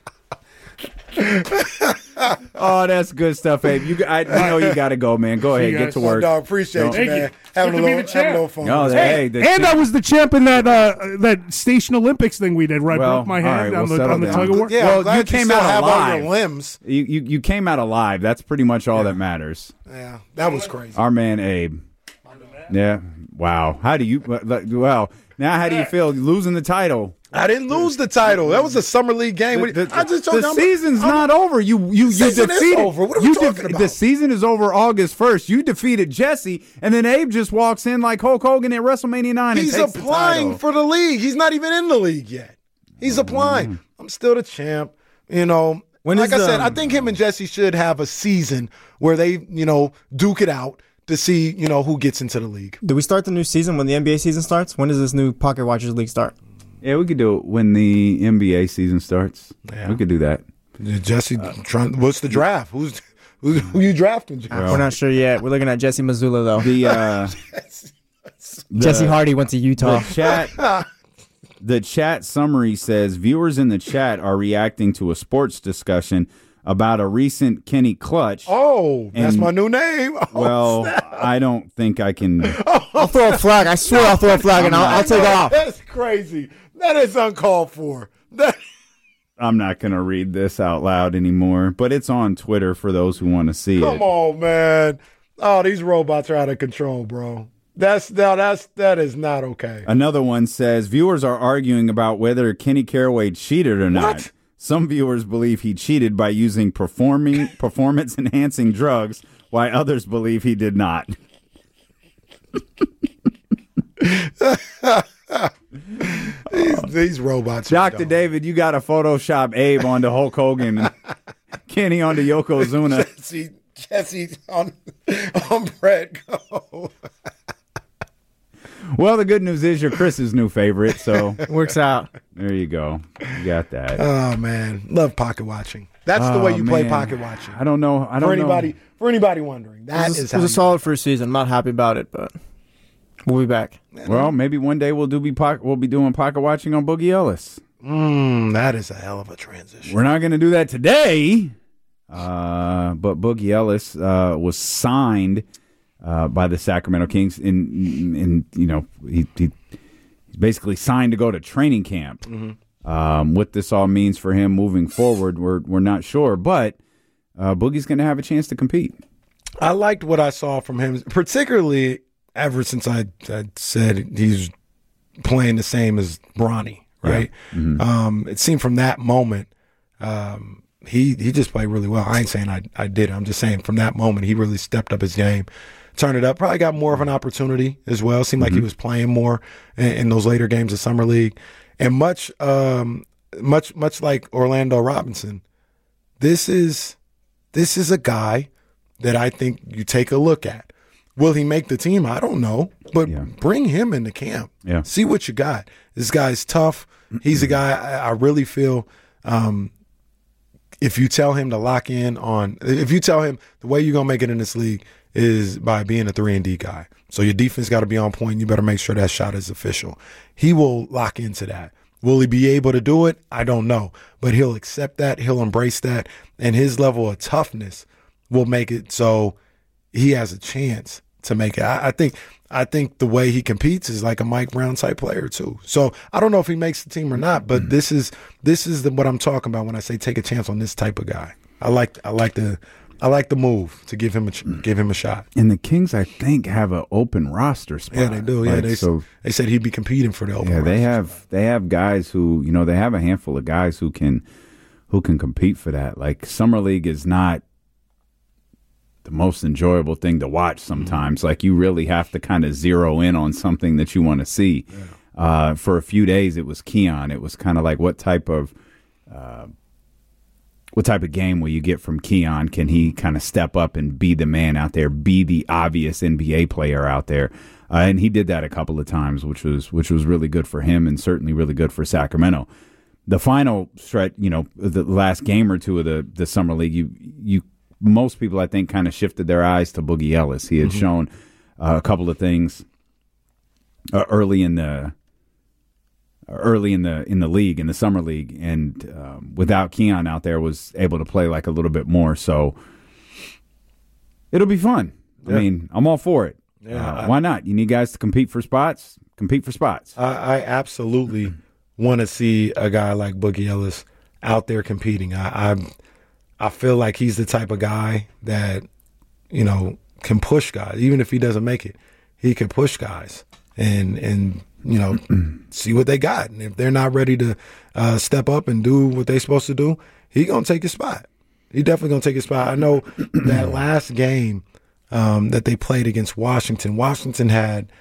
Oh, that's good stuff, Abe. I know you got to go, man. Go ahead, get to work. Dog, appreciate you, man. Having a little fun. And I was the champ in that Station Olympics thing we did, right? Broke my hand on the tug of war. Yeah, well, you came out have alive. all your limbs. You came out alive. That's pretty much all that matters. Yeah, that was crazy. Our man, Abe. Yeah. Wow. How do you? Well, now how do you feel losing the title? I didn't lose the title. That was a summer league game. The season's not over. You defeated. Is over. What are we talking about? The season is over August 1st. You defeated Jesse, and then Abe just walks in like Hulk Hogan at WrestleMania 9. He's and takes applying for the league. He's not even in the league yet. He's applying. I'm still the champ. You know, like I said, I think him and Jesse should have a season where they, duke it out to see, who gets into the league. Do we start the new season when the NBA season starts? When does this new Pocket Watchers League start? Yeah, we could do it when the NBA season starts. Yeah. We could do that. Jesse, what's the draft? Who you drafting? We're not sure yet. We're looking at Jesse Mazzulla, though. Jesse Hardy went to Utah. The chat summary says viewers in the chat are reacting to a sports discussion about a recent Kenny Clutch. Oh, that's my new name. Well, I don't think I can. I'll throw a flag. I swear I'll throw a flag and I'll take off. That's crazy. That is uncalled for. I'm not going to read this out loud anymore, but it's on Twitter for those who want to see it. Come on, man. Oh, these robots are out of control, bro. That is not okay. Another one says viewers are arguing about whether Kenny Caraway cheated or not. What? Some viewers believe he cheated by using performance-enhancing drugs, while others believe he did not. These robots. Dr. David, you got to Photoshop Abe onto Hulk Hogan and Kenny onto Yokozuna. Jesse on Brett. Go. Well, the good news is you're Chris's new favorite, so works out. There you go. You got that. Oh man, love pocket watching. That's the way you play pocket watching. I don't know. For anybody wondering, it was a solid first season. I'm not happy about it, but we'll be back. Well, maybe one day we'll be doing pocket watching on Boogie Ellis. That is a hell of a transition. We're not going to do that today, but Boogie Ellis was signed by the Sacramento Kings. He's basically signed to go to training camp. Mm-hmm. What this all means for him moving forward, we're not sure, but Boogie's going to have a chance to compete. I liked what I saw from him, particularly ever since I said he's playing the same as Bronny, right? Yeah. Mm-hmm. It seemed from that moment, he just played really well. I ain't saying I did. I'm just saying from that moment, he really stepped up his game. Turned it up. Probably got more of an opportunity as well. Seemed like he was playing more in those later games of Summer League. And much like Orlando Robinson, this is a guy that I think you take a look at. Will he make the team? I don't know. But bring him into camp. Yeah. See what you got. This guy's tough. He's a guy I really feel if you tell him to lock in on – if you tell him the way you're going to make it in this league – is by being a 3-and-D guy. So your defense got to be on point. You better make sure that shot is official. He will lock into that. Will he be able to do it? I don't know. But he'll accept that. He'll embrace that. And his level of toughness will make it so he has a chance to make it. I think the way he competes is like a Mike Brown type player too. So I don't know if he makes the team or not, but this is what I'm talking about when I say take a chance on this type of guy. I like the I like the move to give him a shot. And the Kings, I think, have an open roster spot. Yeah, they do. Yeah, Like, they said he'd be competing for the open roster. They have guys who, they have a handful of guys who can compete for that. Like, Summer League is not the most enjoyable thing to watch sometimes. Like, you really have to kind of zero in on something that you want to see. Yeah. For a few days, it was Keon. It was kind of like, what type of game will you get from Keon? Can he kind of step up and be the man out there, be the obvious NBA player out there? And he did that a couple of times, which was really good for him and certainly really good for Sacramento. The final stretch, the last game or two of the Summer League, most people, I think, kind of shifted their eyes to Boogie Ellis. He had shown a couple of things early in the league, in the Summer League, and without Keon out there, was able to play like a little bit more. So it'll be fun. Yeah. I mean, I'm all for it. Yeah, why not? You need guys to compete for spots. Compete for spots. I absolutely want to see a guy like Boogie Ellis out there competing. I feel like he's the type of guy that can push guys, even if he doesn't make it. He can push guys and see what they got. And if they're not ready to step up and do what they're supposed to do, he going to take his spot. He definitely going to take his spot. I know that last game that they played against Washington had,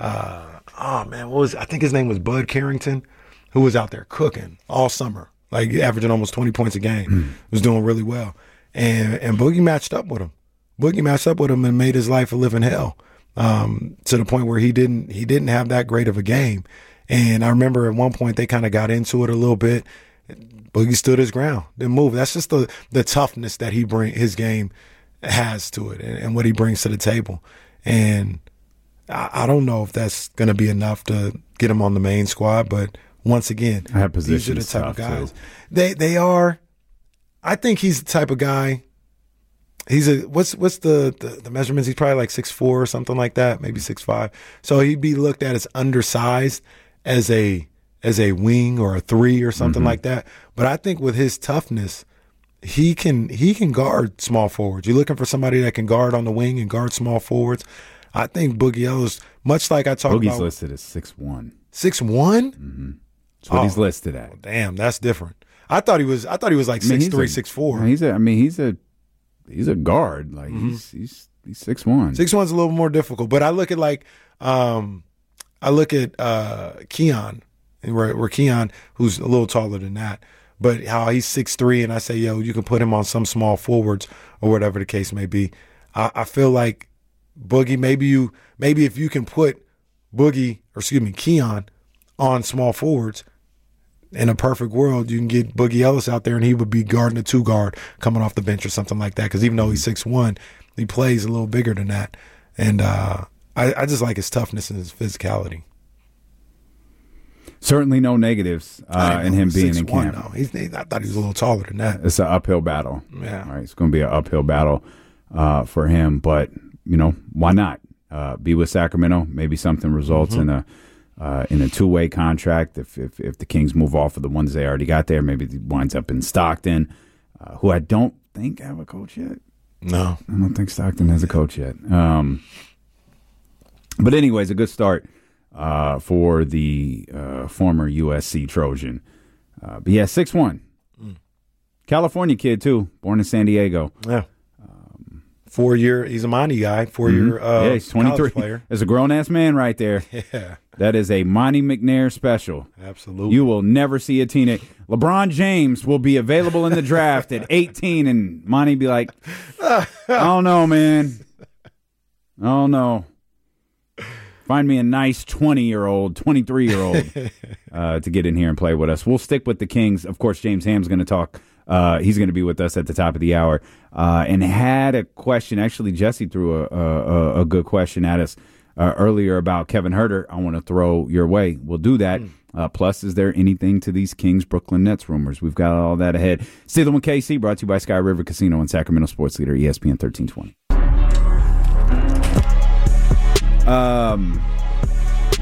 I think his name was Bud Carrington, who was out there cooking all summer, like averaging almost 20 points a game. Was doing really well. And Boogie matched up with him. And made his life a living hell. To the point where he didn't have that great of a game. And I remember at one point they kind of got into it a little bit. Boogie stood his ground, didn't move. That's just the toughness that his game has to it and what he brings to the table. And I don't know if that's going to be enough to get him on the main squad, but once again, these are the type of guys. They are. I think he's the type of guy. He's what's the measurements? He's probably like 6'4" or something like that, maybe 6'5". So he'd be looked at as undersized as a wing or a 3 or something like that. But I think with his toughness, he can guard small forwards. You're looking for somebody that can guard on the wing and guard small forwards. I think Boogie Ellis, much like I talked about. Boogie's listed as 6'1". 6'1"? Mm-hmm. That's what he's listed at. Damn, that's different. I thought he was like 6'3", 6'4". He's a guard. Like he's 6'1". 6'1's a little more difficult. But I look at Keon, and where Keon, who's a little taller than that, but how he's 6'3", and I say, you can put him on some small forwards or whatever the case may be. I feel like Boogie, maybe if you can put Keon on small forwards, in a perfect world, you can get Boogie Ellis out there and he would be guarding a 2-guard coming off the bench or something like that. Because even though he's 6'1", he plays a little bigger than that. And I just like his toughness and his physicality. Certainly no negatives in him being in camp. No. I thought he was a little taller than that. It's an uphill battle. Yeah. Right? It's going to be an uphill battle for him. But, why not? Be with Sacramento. Maybe something results in a two-way contract. If the Kings move off of the ones they already got there, maybe he winds up in Stockton, who I don't think have a coach yet. No. I don't think Stockton has a coach yet. But anyways, a good start for the former USC Trojan. But yeah, 6'1". California kid, too. Born in San Diego. Yeah. 4-year, he's a Monty guy, 4-year he's 23. Player. There's a grown-ass man right there. Yeah. That is a Monty McNair special. Absolutely. You will never see a teenage. LeBron James will be available in the draft at 18, and Monty be like, I don't know, man. I don't know. Find me a nice 20-year-old, 23-year-old to get in here and play with us. We'll stick with the Kings. Of course, James Ham's going to talk. He's going to be with us at the top of the hour. And had a question. Actually, Jesse threw a good question at us earlier about Kevin Huerter. I want to throw your way. We'll do that. Plus, is there anything to these Kings Brooklyn Nets rumors? We've got all that ahead. Stealing with KC, brought to you by Sky River Casino and Sacramento Sports Leader, ESPN 1320.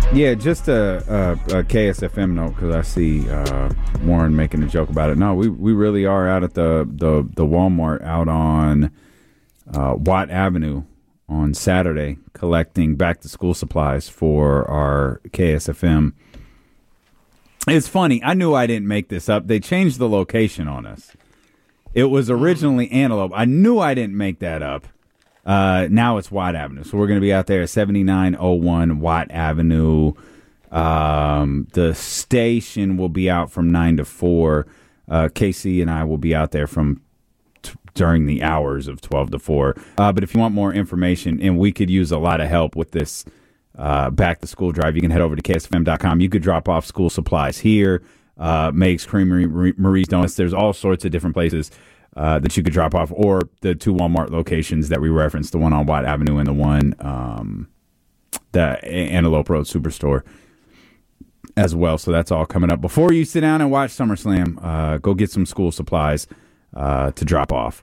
Yeah, just a KSFM note, because I see Warren making a joke about it. No, we really are out at the Walmart out on Watt Avenue on Saturday, collecting back-to-school supplies for our KSFM. It's funny. I knew I didn't make this up. They changed the location on us. It was originally Antelope. I knew I didn't make that up. Now it's Watt Avenue. So we're going to be out there at 7901 Watt Avenue. The station will be out from 9 to 4. KC and I will be out there from during the hours of 12 to 4. But if you want more information, and we could use a lot of help with this back-to-school drive, you can head over to KSFM.com. You could drop off school supplies here, Meg's Creamery, Marie's Donuts. There's all sorts of different places that you could drop off, or the two Walmart locations that we referenced, the one on Watt Avenue and the one, the Antelope Road Superstore as well. So that's all coming up. Before you sit down and watch SummerSlam, go get some school supplies to drop off.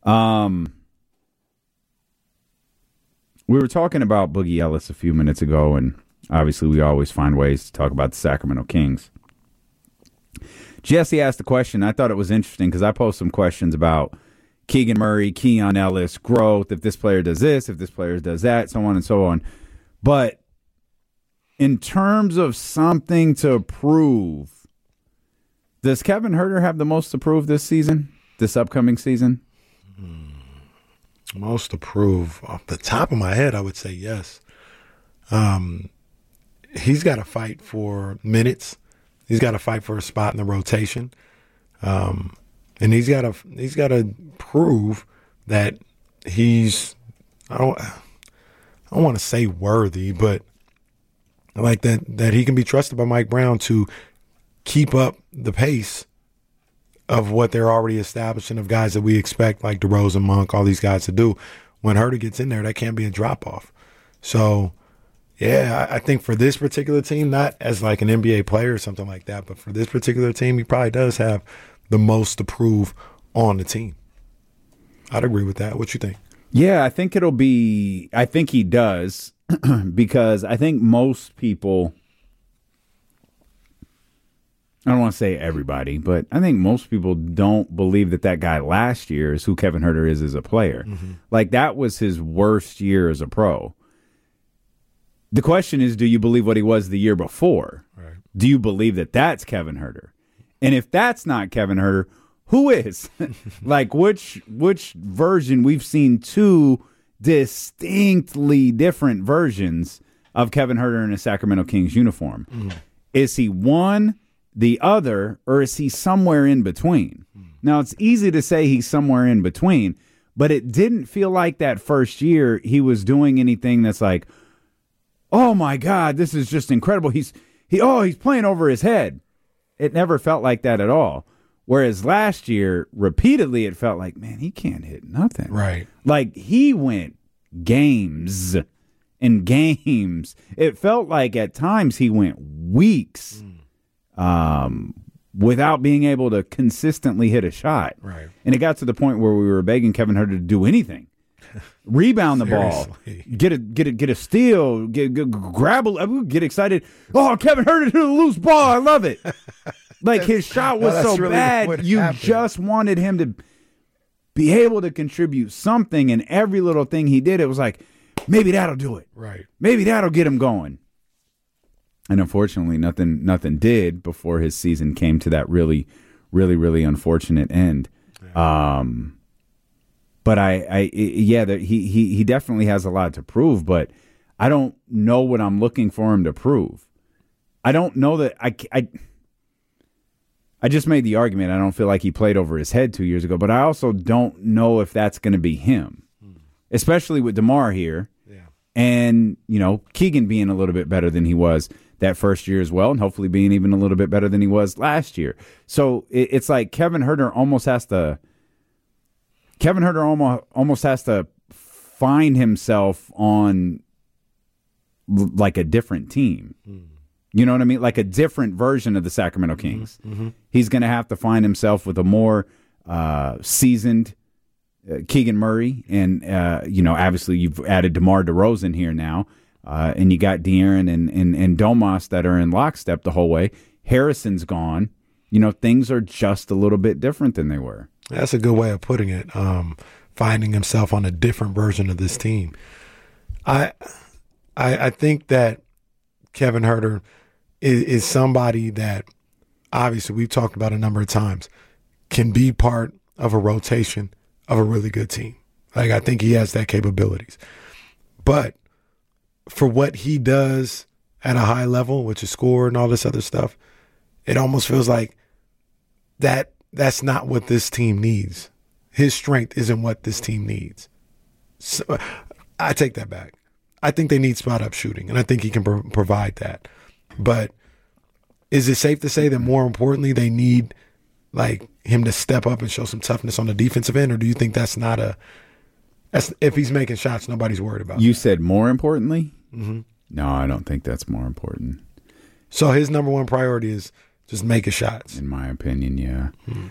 We were talking about Boogie Ellis a few minutes ago, and obviously we always find ways to talk about the Sacramento Kings. Jesse asked a question. I thought it was interesting because I posed some questions about Keegan Murray, Keon Ellis, growth, if this player does this, if this player does that, so on and so on. But in terms of something to prove, does Kevin Huerter have the most to prove this season, this upcoming season? Most to prove, off the top of my head, I would say yes. He's got to fight for minutes. He's got to fight for a spot in the rotation, and he's got to prove that he's. I don't want to say worthy, but like that he can be trusted by Mike Brown to keep up the pace of what they're already establishing of guys that we expect, like DeRozan, Monk, all these guys to do. When Huerter gets in there, that can't be a drop-off. So, yeah, I think for this particular team, not as like an NBA player or something like that, but for this particular team, he probably does have the most to prove on the team. I'd agree with that. What you think? Yeah, I think he does because I think most people, I don't want to say everybody, but I think most people don't believe that guy last year is who Kevin Huerter is as a player. Mm-hmm. Like, that was his worst year as a pro. The question is, do you believe what he was the year before? Right. Do you believe that that's Kevin Huerter? And if that's not Kevin Huerter, who is? Like, which version? We've seen two distinctly different versions of Kevin Huerter in a Sacramento Kings uniform. Mm-hmm. Is he one, the other, or is he somewhere in between? Now, it's easy to say he's somewhere in between, but it didn't feel like that first year he was doing anything that's like, oh my God, this is just incredible. He's playing over his head. It never felt like that at all. Whereas last year, repeatedly, it felt like, man, he can't hit nothing. Right. Like, he went games and games. It felt like at times he went weeks without being able to consistently hit a shot. Right. And it got to the point where we were begging Kevin Huerter to do anything. Rebound the ball, get a steal, grab get excited. Oh, Kevin Huerter hit a loose ball. I love it. Like, his shot was so really bad, you just wanted him to be able to contribute something, and every little thing he did, it was like, maybe that'll do it. Right. Maybe that'll get him going. And unfortunately, nothing did before his season came to that really, really, really unfortunate end. Yeah. But he definitely has a lot to prove, but I don't know what I'm looking for him to prove. I don't know that I just made the argument. I don't feel like he played over his head 2 years ago, but I also don't know if that's going to be him, especially with DeMar here. Yeah. And, Keegan being a little bit better than he was that first year as well, and hopefully being even a little bit better than he was last year. So it's like Kevin Huerter almost has to find himself on like a different team. You know what I mean? Like a different version of the Sacramento Kings. Mm-hmm. He's going to have to find himself with a more seasoned Keegan Murray. And, obviously you've added DeMar DeRozan here now. and you got De'Aaron and Domas that are in lockstep the whole way. Harrison's gone. Things are just a little bit different than they were. That's a good way of putting it. Finding himself on a different version of this team. I think that Kevin Huerter is somebody that, obviously, we've talked about a number of times, can be part of a rotation of a really good team. Like, I think he has that capabilities. But for what he does at a high level, which is score and all this other stuff, it almost feels like that's not what this team needs. His strength isn't what this team needs. So, I take that back. I think they need spot-up shooting, and I think he can provide that. But is it safe to say that more importantly they need him to step up and show some toughness on the defensive end, or do you think that's if he's making shots, nobody's worried about You said more importantly? Mm-hmm. No, I don't think that's more important. So his number one priority is just making shots. In my opinion, yeah.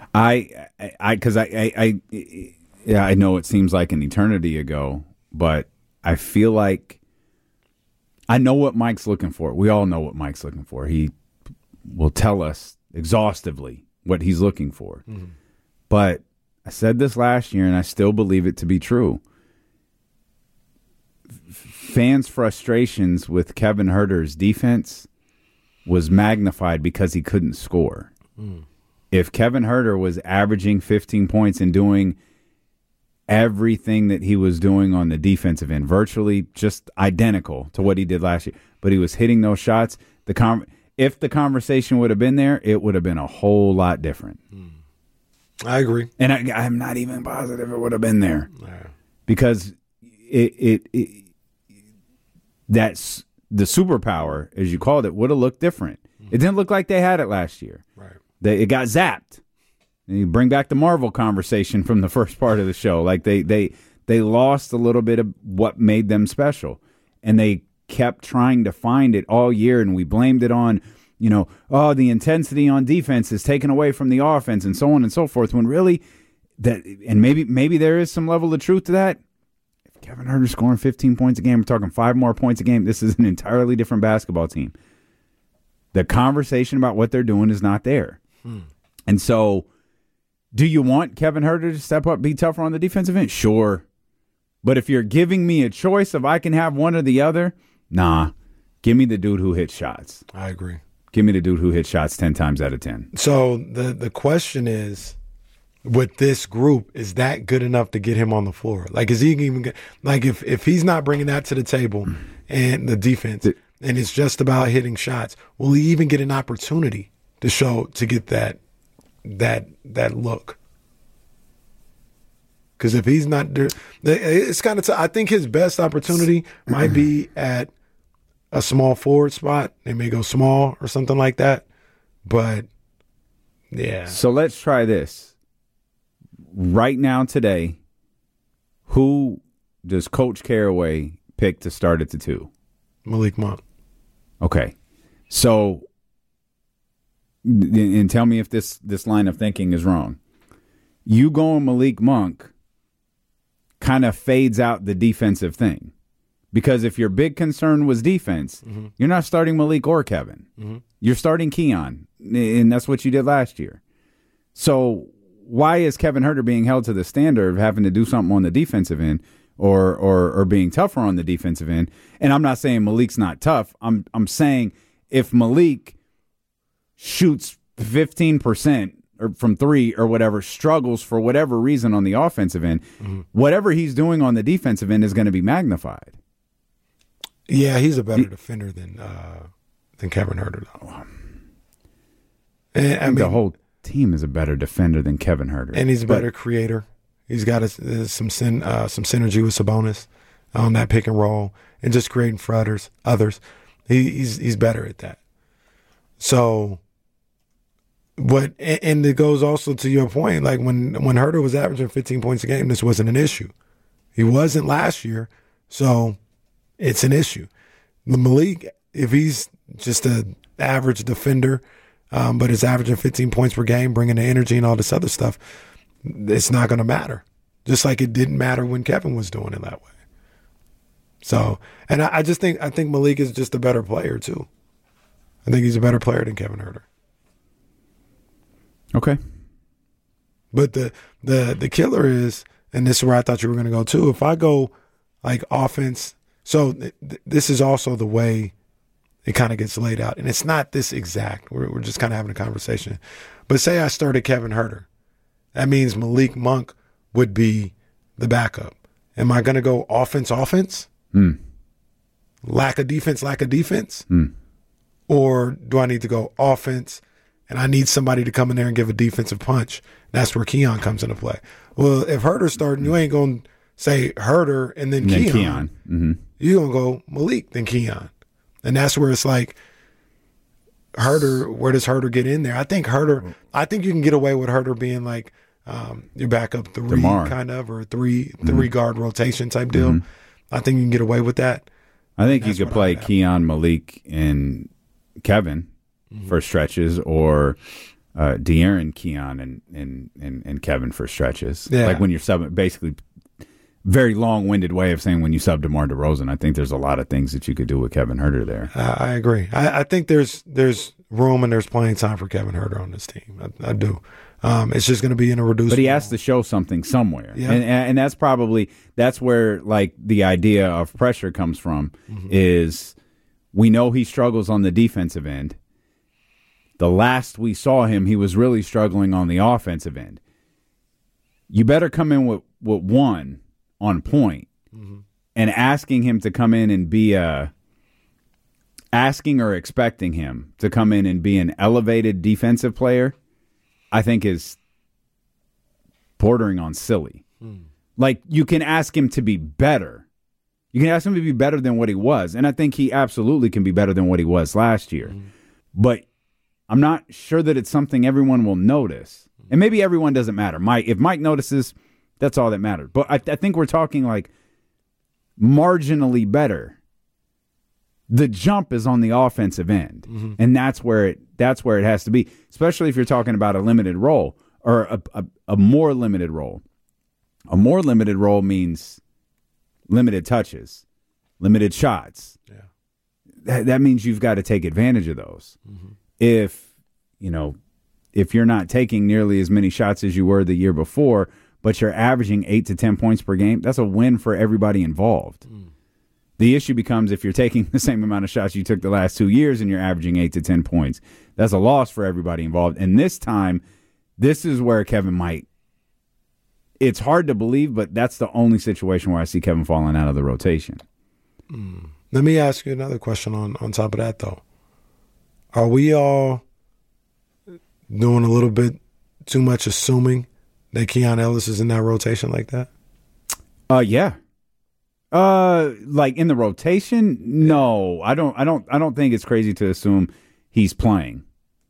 I know it seems like an eternity ago, but I feel like I know what Mike's looking for. We all know what Mike's looking for. He will tell us exhaustively what he's looking for. Mm-hmm. But I said this last year, and I still believe it to be true. Fans' frustrations with Kevin Huerter's defense was magnified because he couldn't score. Mm. If Kevin Huerter was averaging 15 points and doing everything that he was doing on the defensive end, virtually just identical to what he did last year, but he was hitting those shots, if the conversation would have been there, it would have been a whole lot different. Mm. I agree. And I'm not even positive it would have been there. Yeah. Because that's the superpower, as you called it, would have looked different. It didn't look like they had it last year. Right. It got zapped. And you bring back the Marvel conversation from the first part of the show. Like they lost a little bit of what made them special. And they kept trying to find it all year, and we blamed it on, the intensity on defense is taken away from the offense and so on and so forth, when really and maybe there is some level of truth to that. If Kevin Huerter's scoring 15 points a game, we're talking 5 more points a game, this is an entirely different basketball team. The conversation about what they're doing is not there. And so, do you want Kevin Huerter to step up, be tougher on the defensive end? Sure. But if you're giving me a choice of I can have one or the other, nah. Give me the dude who hits shots. I agree. Give me the dude who hits shots 10 times out of 10. So the question is, with this group, is that good enough to get him on the floor? Like, is he even if he's not bringing that to the table and the defense, and it's just about hitting shots, will he even get an opportunity to get that look? Because if he's not, it's kind of. I think his best opportunity might be at a small forward spot. They may go small or something like that. But yeah. So let's try this. Right now, today, who does Coach Caraway pick to start at the 2? Malik Monk. Okay. So, and tell me if this line of thinking is wrong. You going Malik Monk kind of fades out the defensive thing. Because if your big concern was defense, you're not starting Malik or Kevin. You're starting Keon, and that's what you did last year. So why is Kevin Huerter being held to the standard of having to do something on the defensive end or being tougher on the defensive end? And I'm not saying Malik's not tough. I'm saying if Malik shoots 15% or from 3 or whatever, struggles for whatever reason on the offensive end, whatever he's doing on the defensive end is going to be magnified. Yeah, he's a better defender than Kevin Huerter, though. And the whole team is a better defender than Kevin Huerter, and he's a better creator. He's got some synergy with Sabonis on that pick and roll, and just creating for others. He's better at that. So, and it goes also to your point. Like when Huerter was averaging 15 points a game, this wasn't an issue. He wasn't last year, so it's an issue. Malik, if he's just an average defender, but is averaging 15 points per game, bringing the energy and all this other stuff, it's not going to matter. Just like it didn't matter when Kevin was doing it that way. So, and I think Malik is just a better player too. I think he's a better player than Kevin Huerter. Okay. But the killer is, and this is where I thought you were going to go too. If I go like offense, so this is also the way it kind of gets laid out, and it's not this exact. We're just kind of having a conversation. But say I started Kevin Huerter, that means Malik Monk would be the backup. Am I going to go offense? Lack of defense? Or do I need to go offense and I need somebody to come in there and give a defensive punch? That's where Keon comes into play. Well, if Huerter's starting, you ain't going to say Huerter and then Keon. You're going to go Malik, then Keon. And that's where it's like, Huerter, where does Huerter get in there? I think you can get away with Huerter being like your backup three DeMar. Kind of, or three guard rotation type deal. I think you can get away with that. I think you could play Keon, Malik, and Kevin for stretches, or De'Aaron, Keon, and Kevin for stretches. Yeah. Like when you're subbing, basically, very long-winded way of saying when you sub DeMar DeRozan. I think there's a lot of things that you could do with Kevin Huerter there. I agree. I think there's room and there's playing time for Kevin Huerter on this team. I do. It's just going to be in a reduced. But he has to show something somewhere, and that's where like the idea of pressure comes from. Is we know he struggles on the defensive end. The last we saw him, he was really struggling on the offensive end. You better come in with one on point, and asking him to come in and be asking or expecting him to come in and be an elevated defensive player, I think is bordering on silly. Like, you can ask him to be better. You can ask him to be better than what he was, and I think he absolutely can be better than what he was last year. But I'm not sure that it's something everyone will notice. And maybe everyone doesn't matter. If Mike notices, that's all that matters. But I think we're talking like marginally better. The jump is on the offensive end, and that's where it has to be, especially if you're talking about a limited role or a more limited role. A more limited role means limited touches, limited shots. That means you've got to take advantage of those. If you're not taking nearly as many shots as you were the year before, but you're averaging 8 to 10 points per game, that's a win for everybody involved. The issue becomes if you're taking the same amount of shots you took the last 2 years and you're averaging 8 to 10 points. That's a loss for everybody involved. And this time, this is where Kevin might. It's hard to believe, but that's the only situation where I see Kevin falling out of the rotation. Let me ask you another question on top of that, though. Are we all doing a little bit too much assuming that Keon Ellis is in that rotation like that? Yeah. Like in the rotation? No, I don't think it's crazy to assume he's playing.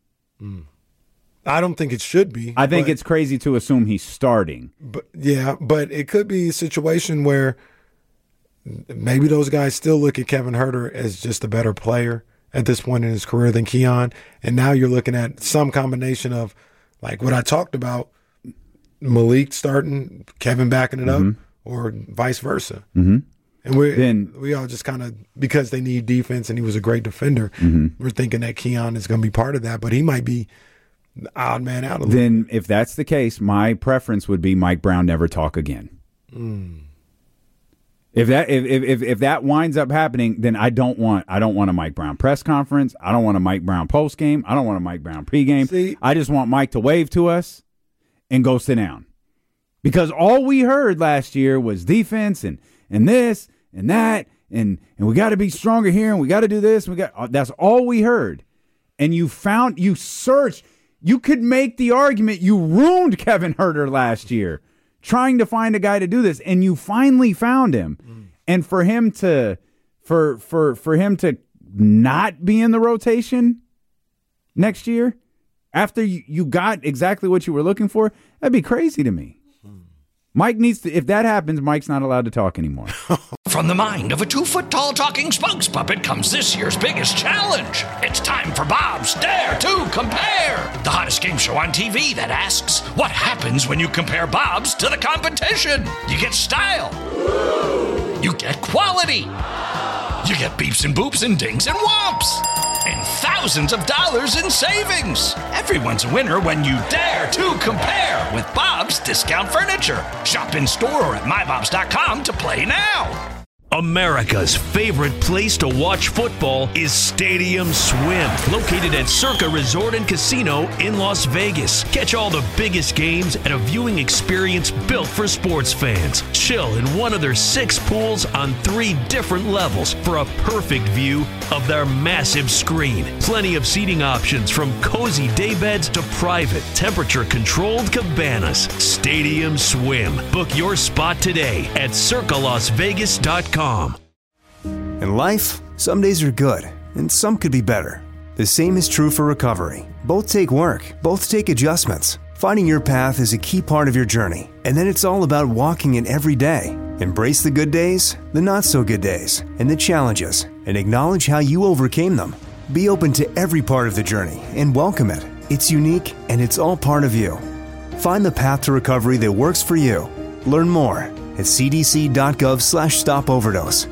I don't think it should be. I think it's crazy to assume he's starting. But it could be a situation where maybe those guys still look at Kevin Huerter as just a better player at this point in his career than Keon, and now you're looking at some combination of like what I talked about, Malik starting, Kevin backing it up, or vice versa. And we all just kind of, because they need defense and he was a great defender, we're thinking that Keon is going to be part of that, but he might be the odd man out a little. Then if that's the case, my preference would be Mike Brown never talk again. If that winds up happening, then I don't want a Mike Brown press conference. I don't want a Mike Brown post game. I don't want a Mike Brown pregame. I just want Mike to wave to us and go sit down. Because all we heard last year was defense and this and that and we got to be stronger here and we got to do this. That's all we heard. And you searched. You could make the argument you ruined Kevin Huerter last year trying to find a guy to do this, and you finally found him. And for him to not be in the rotation next year after you got exactly what you were looking for, that'd be crazy to me. Mike needs to, if that happens, Mike's not allowed to talk anymore. From the mind of a 2-foot-tall talking spokes puppet comes this year's biggest challenge. It's time for Bob's Dare to Compare, the hottest game show on TV that asks, what happens when you compare Bob's to the competition? You get style, you get quality. You get beeps and boops and dings and whomps. And thousands of dollars in savings. Everyone's a winner when you dare to compare with Bob's Discount Furniture. Shop in store or at mybobs.com to play now. America's favorite place to watch football is Stadium Swim, located at Circa Resort and Casino in Las Vegas. Catch all the biggest games at a viewing experience built for sports fans. Chill in one of their 6 pools on 3 different levels for a perfect view of their massive screen. Plenty of seating options from cozy daybeds to private, temperature-controlled cabanas. Stadium Swim. Book your spot today at circalasvegas.com. In life, some days are good, and some could be better. The same is true for recovery. Both take work, both take adjustments. Finding your path is a key part of your journey, and then it's all about walking it every day. Embrace the good days, the not so good days, and the challenges, and acknowledge how you overcame them. Be open to every part of the journey and welcome it. It's unique, and it's all part of you. Find the path to recovery that works for you. Learn more at cdc.gov/stopoverdose.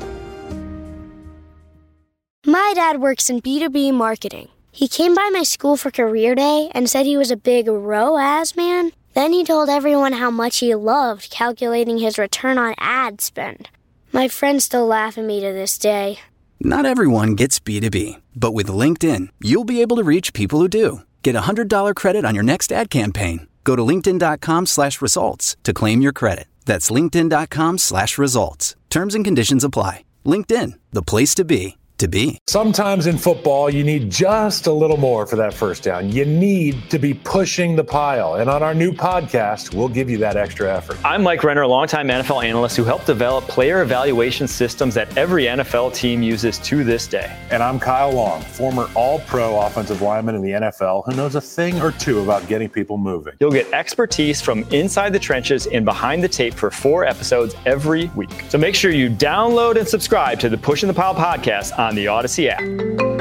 My dad works in B2B marketing. He came by my school for career day and said he was a big ROAS man. Then he told everyone how much he loved calculating his return on ad spend. My friends still laugh at me to this day. Not everyone gets B2B, but with LinkedIn, you'll be able to reach people who do. Get a $100 credit on your next ad campaign. Go to linkedin.com/results to claim your credit. That's linkedin.com/results. Terms and conditions apply. LinkedIn, the place to be. Sometimes in football, you need just a little more for that first down. You need to be pushing the pile. And on our new podcast, we'll give you that extra effort. I'm Mike Renner, a longtime NFL analyst who helped develop player evaluation systems that every NFL team uses to this day. And I'm Kyle Long, former all-pro offensive lineman in the NFL who knows a thing or two about getting people moving. You'll get expertise from inside the trenches and behind the tape for 4 episodes every week. So make sure you download and subscribe to the Pushing the Pile podcast on the Odyssey app.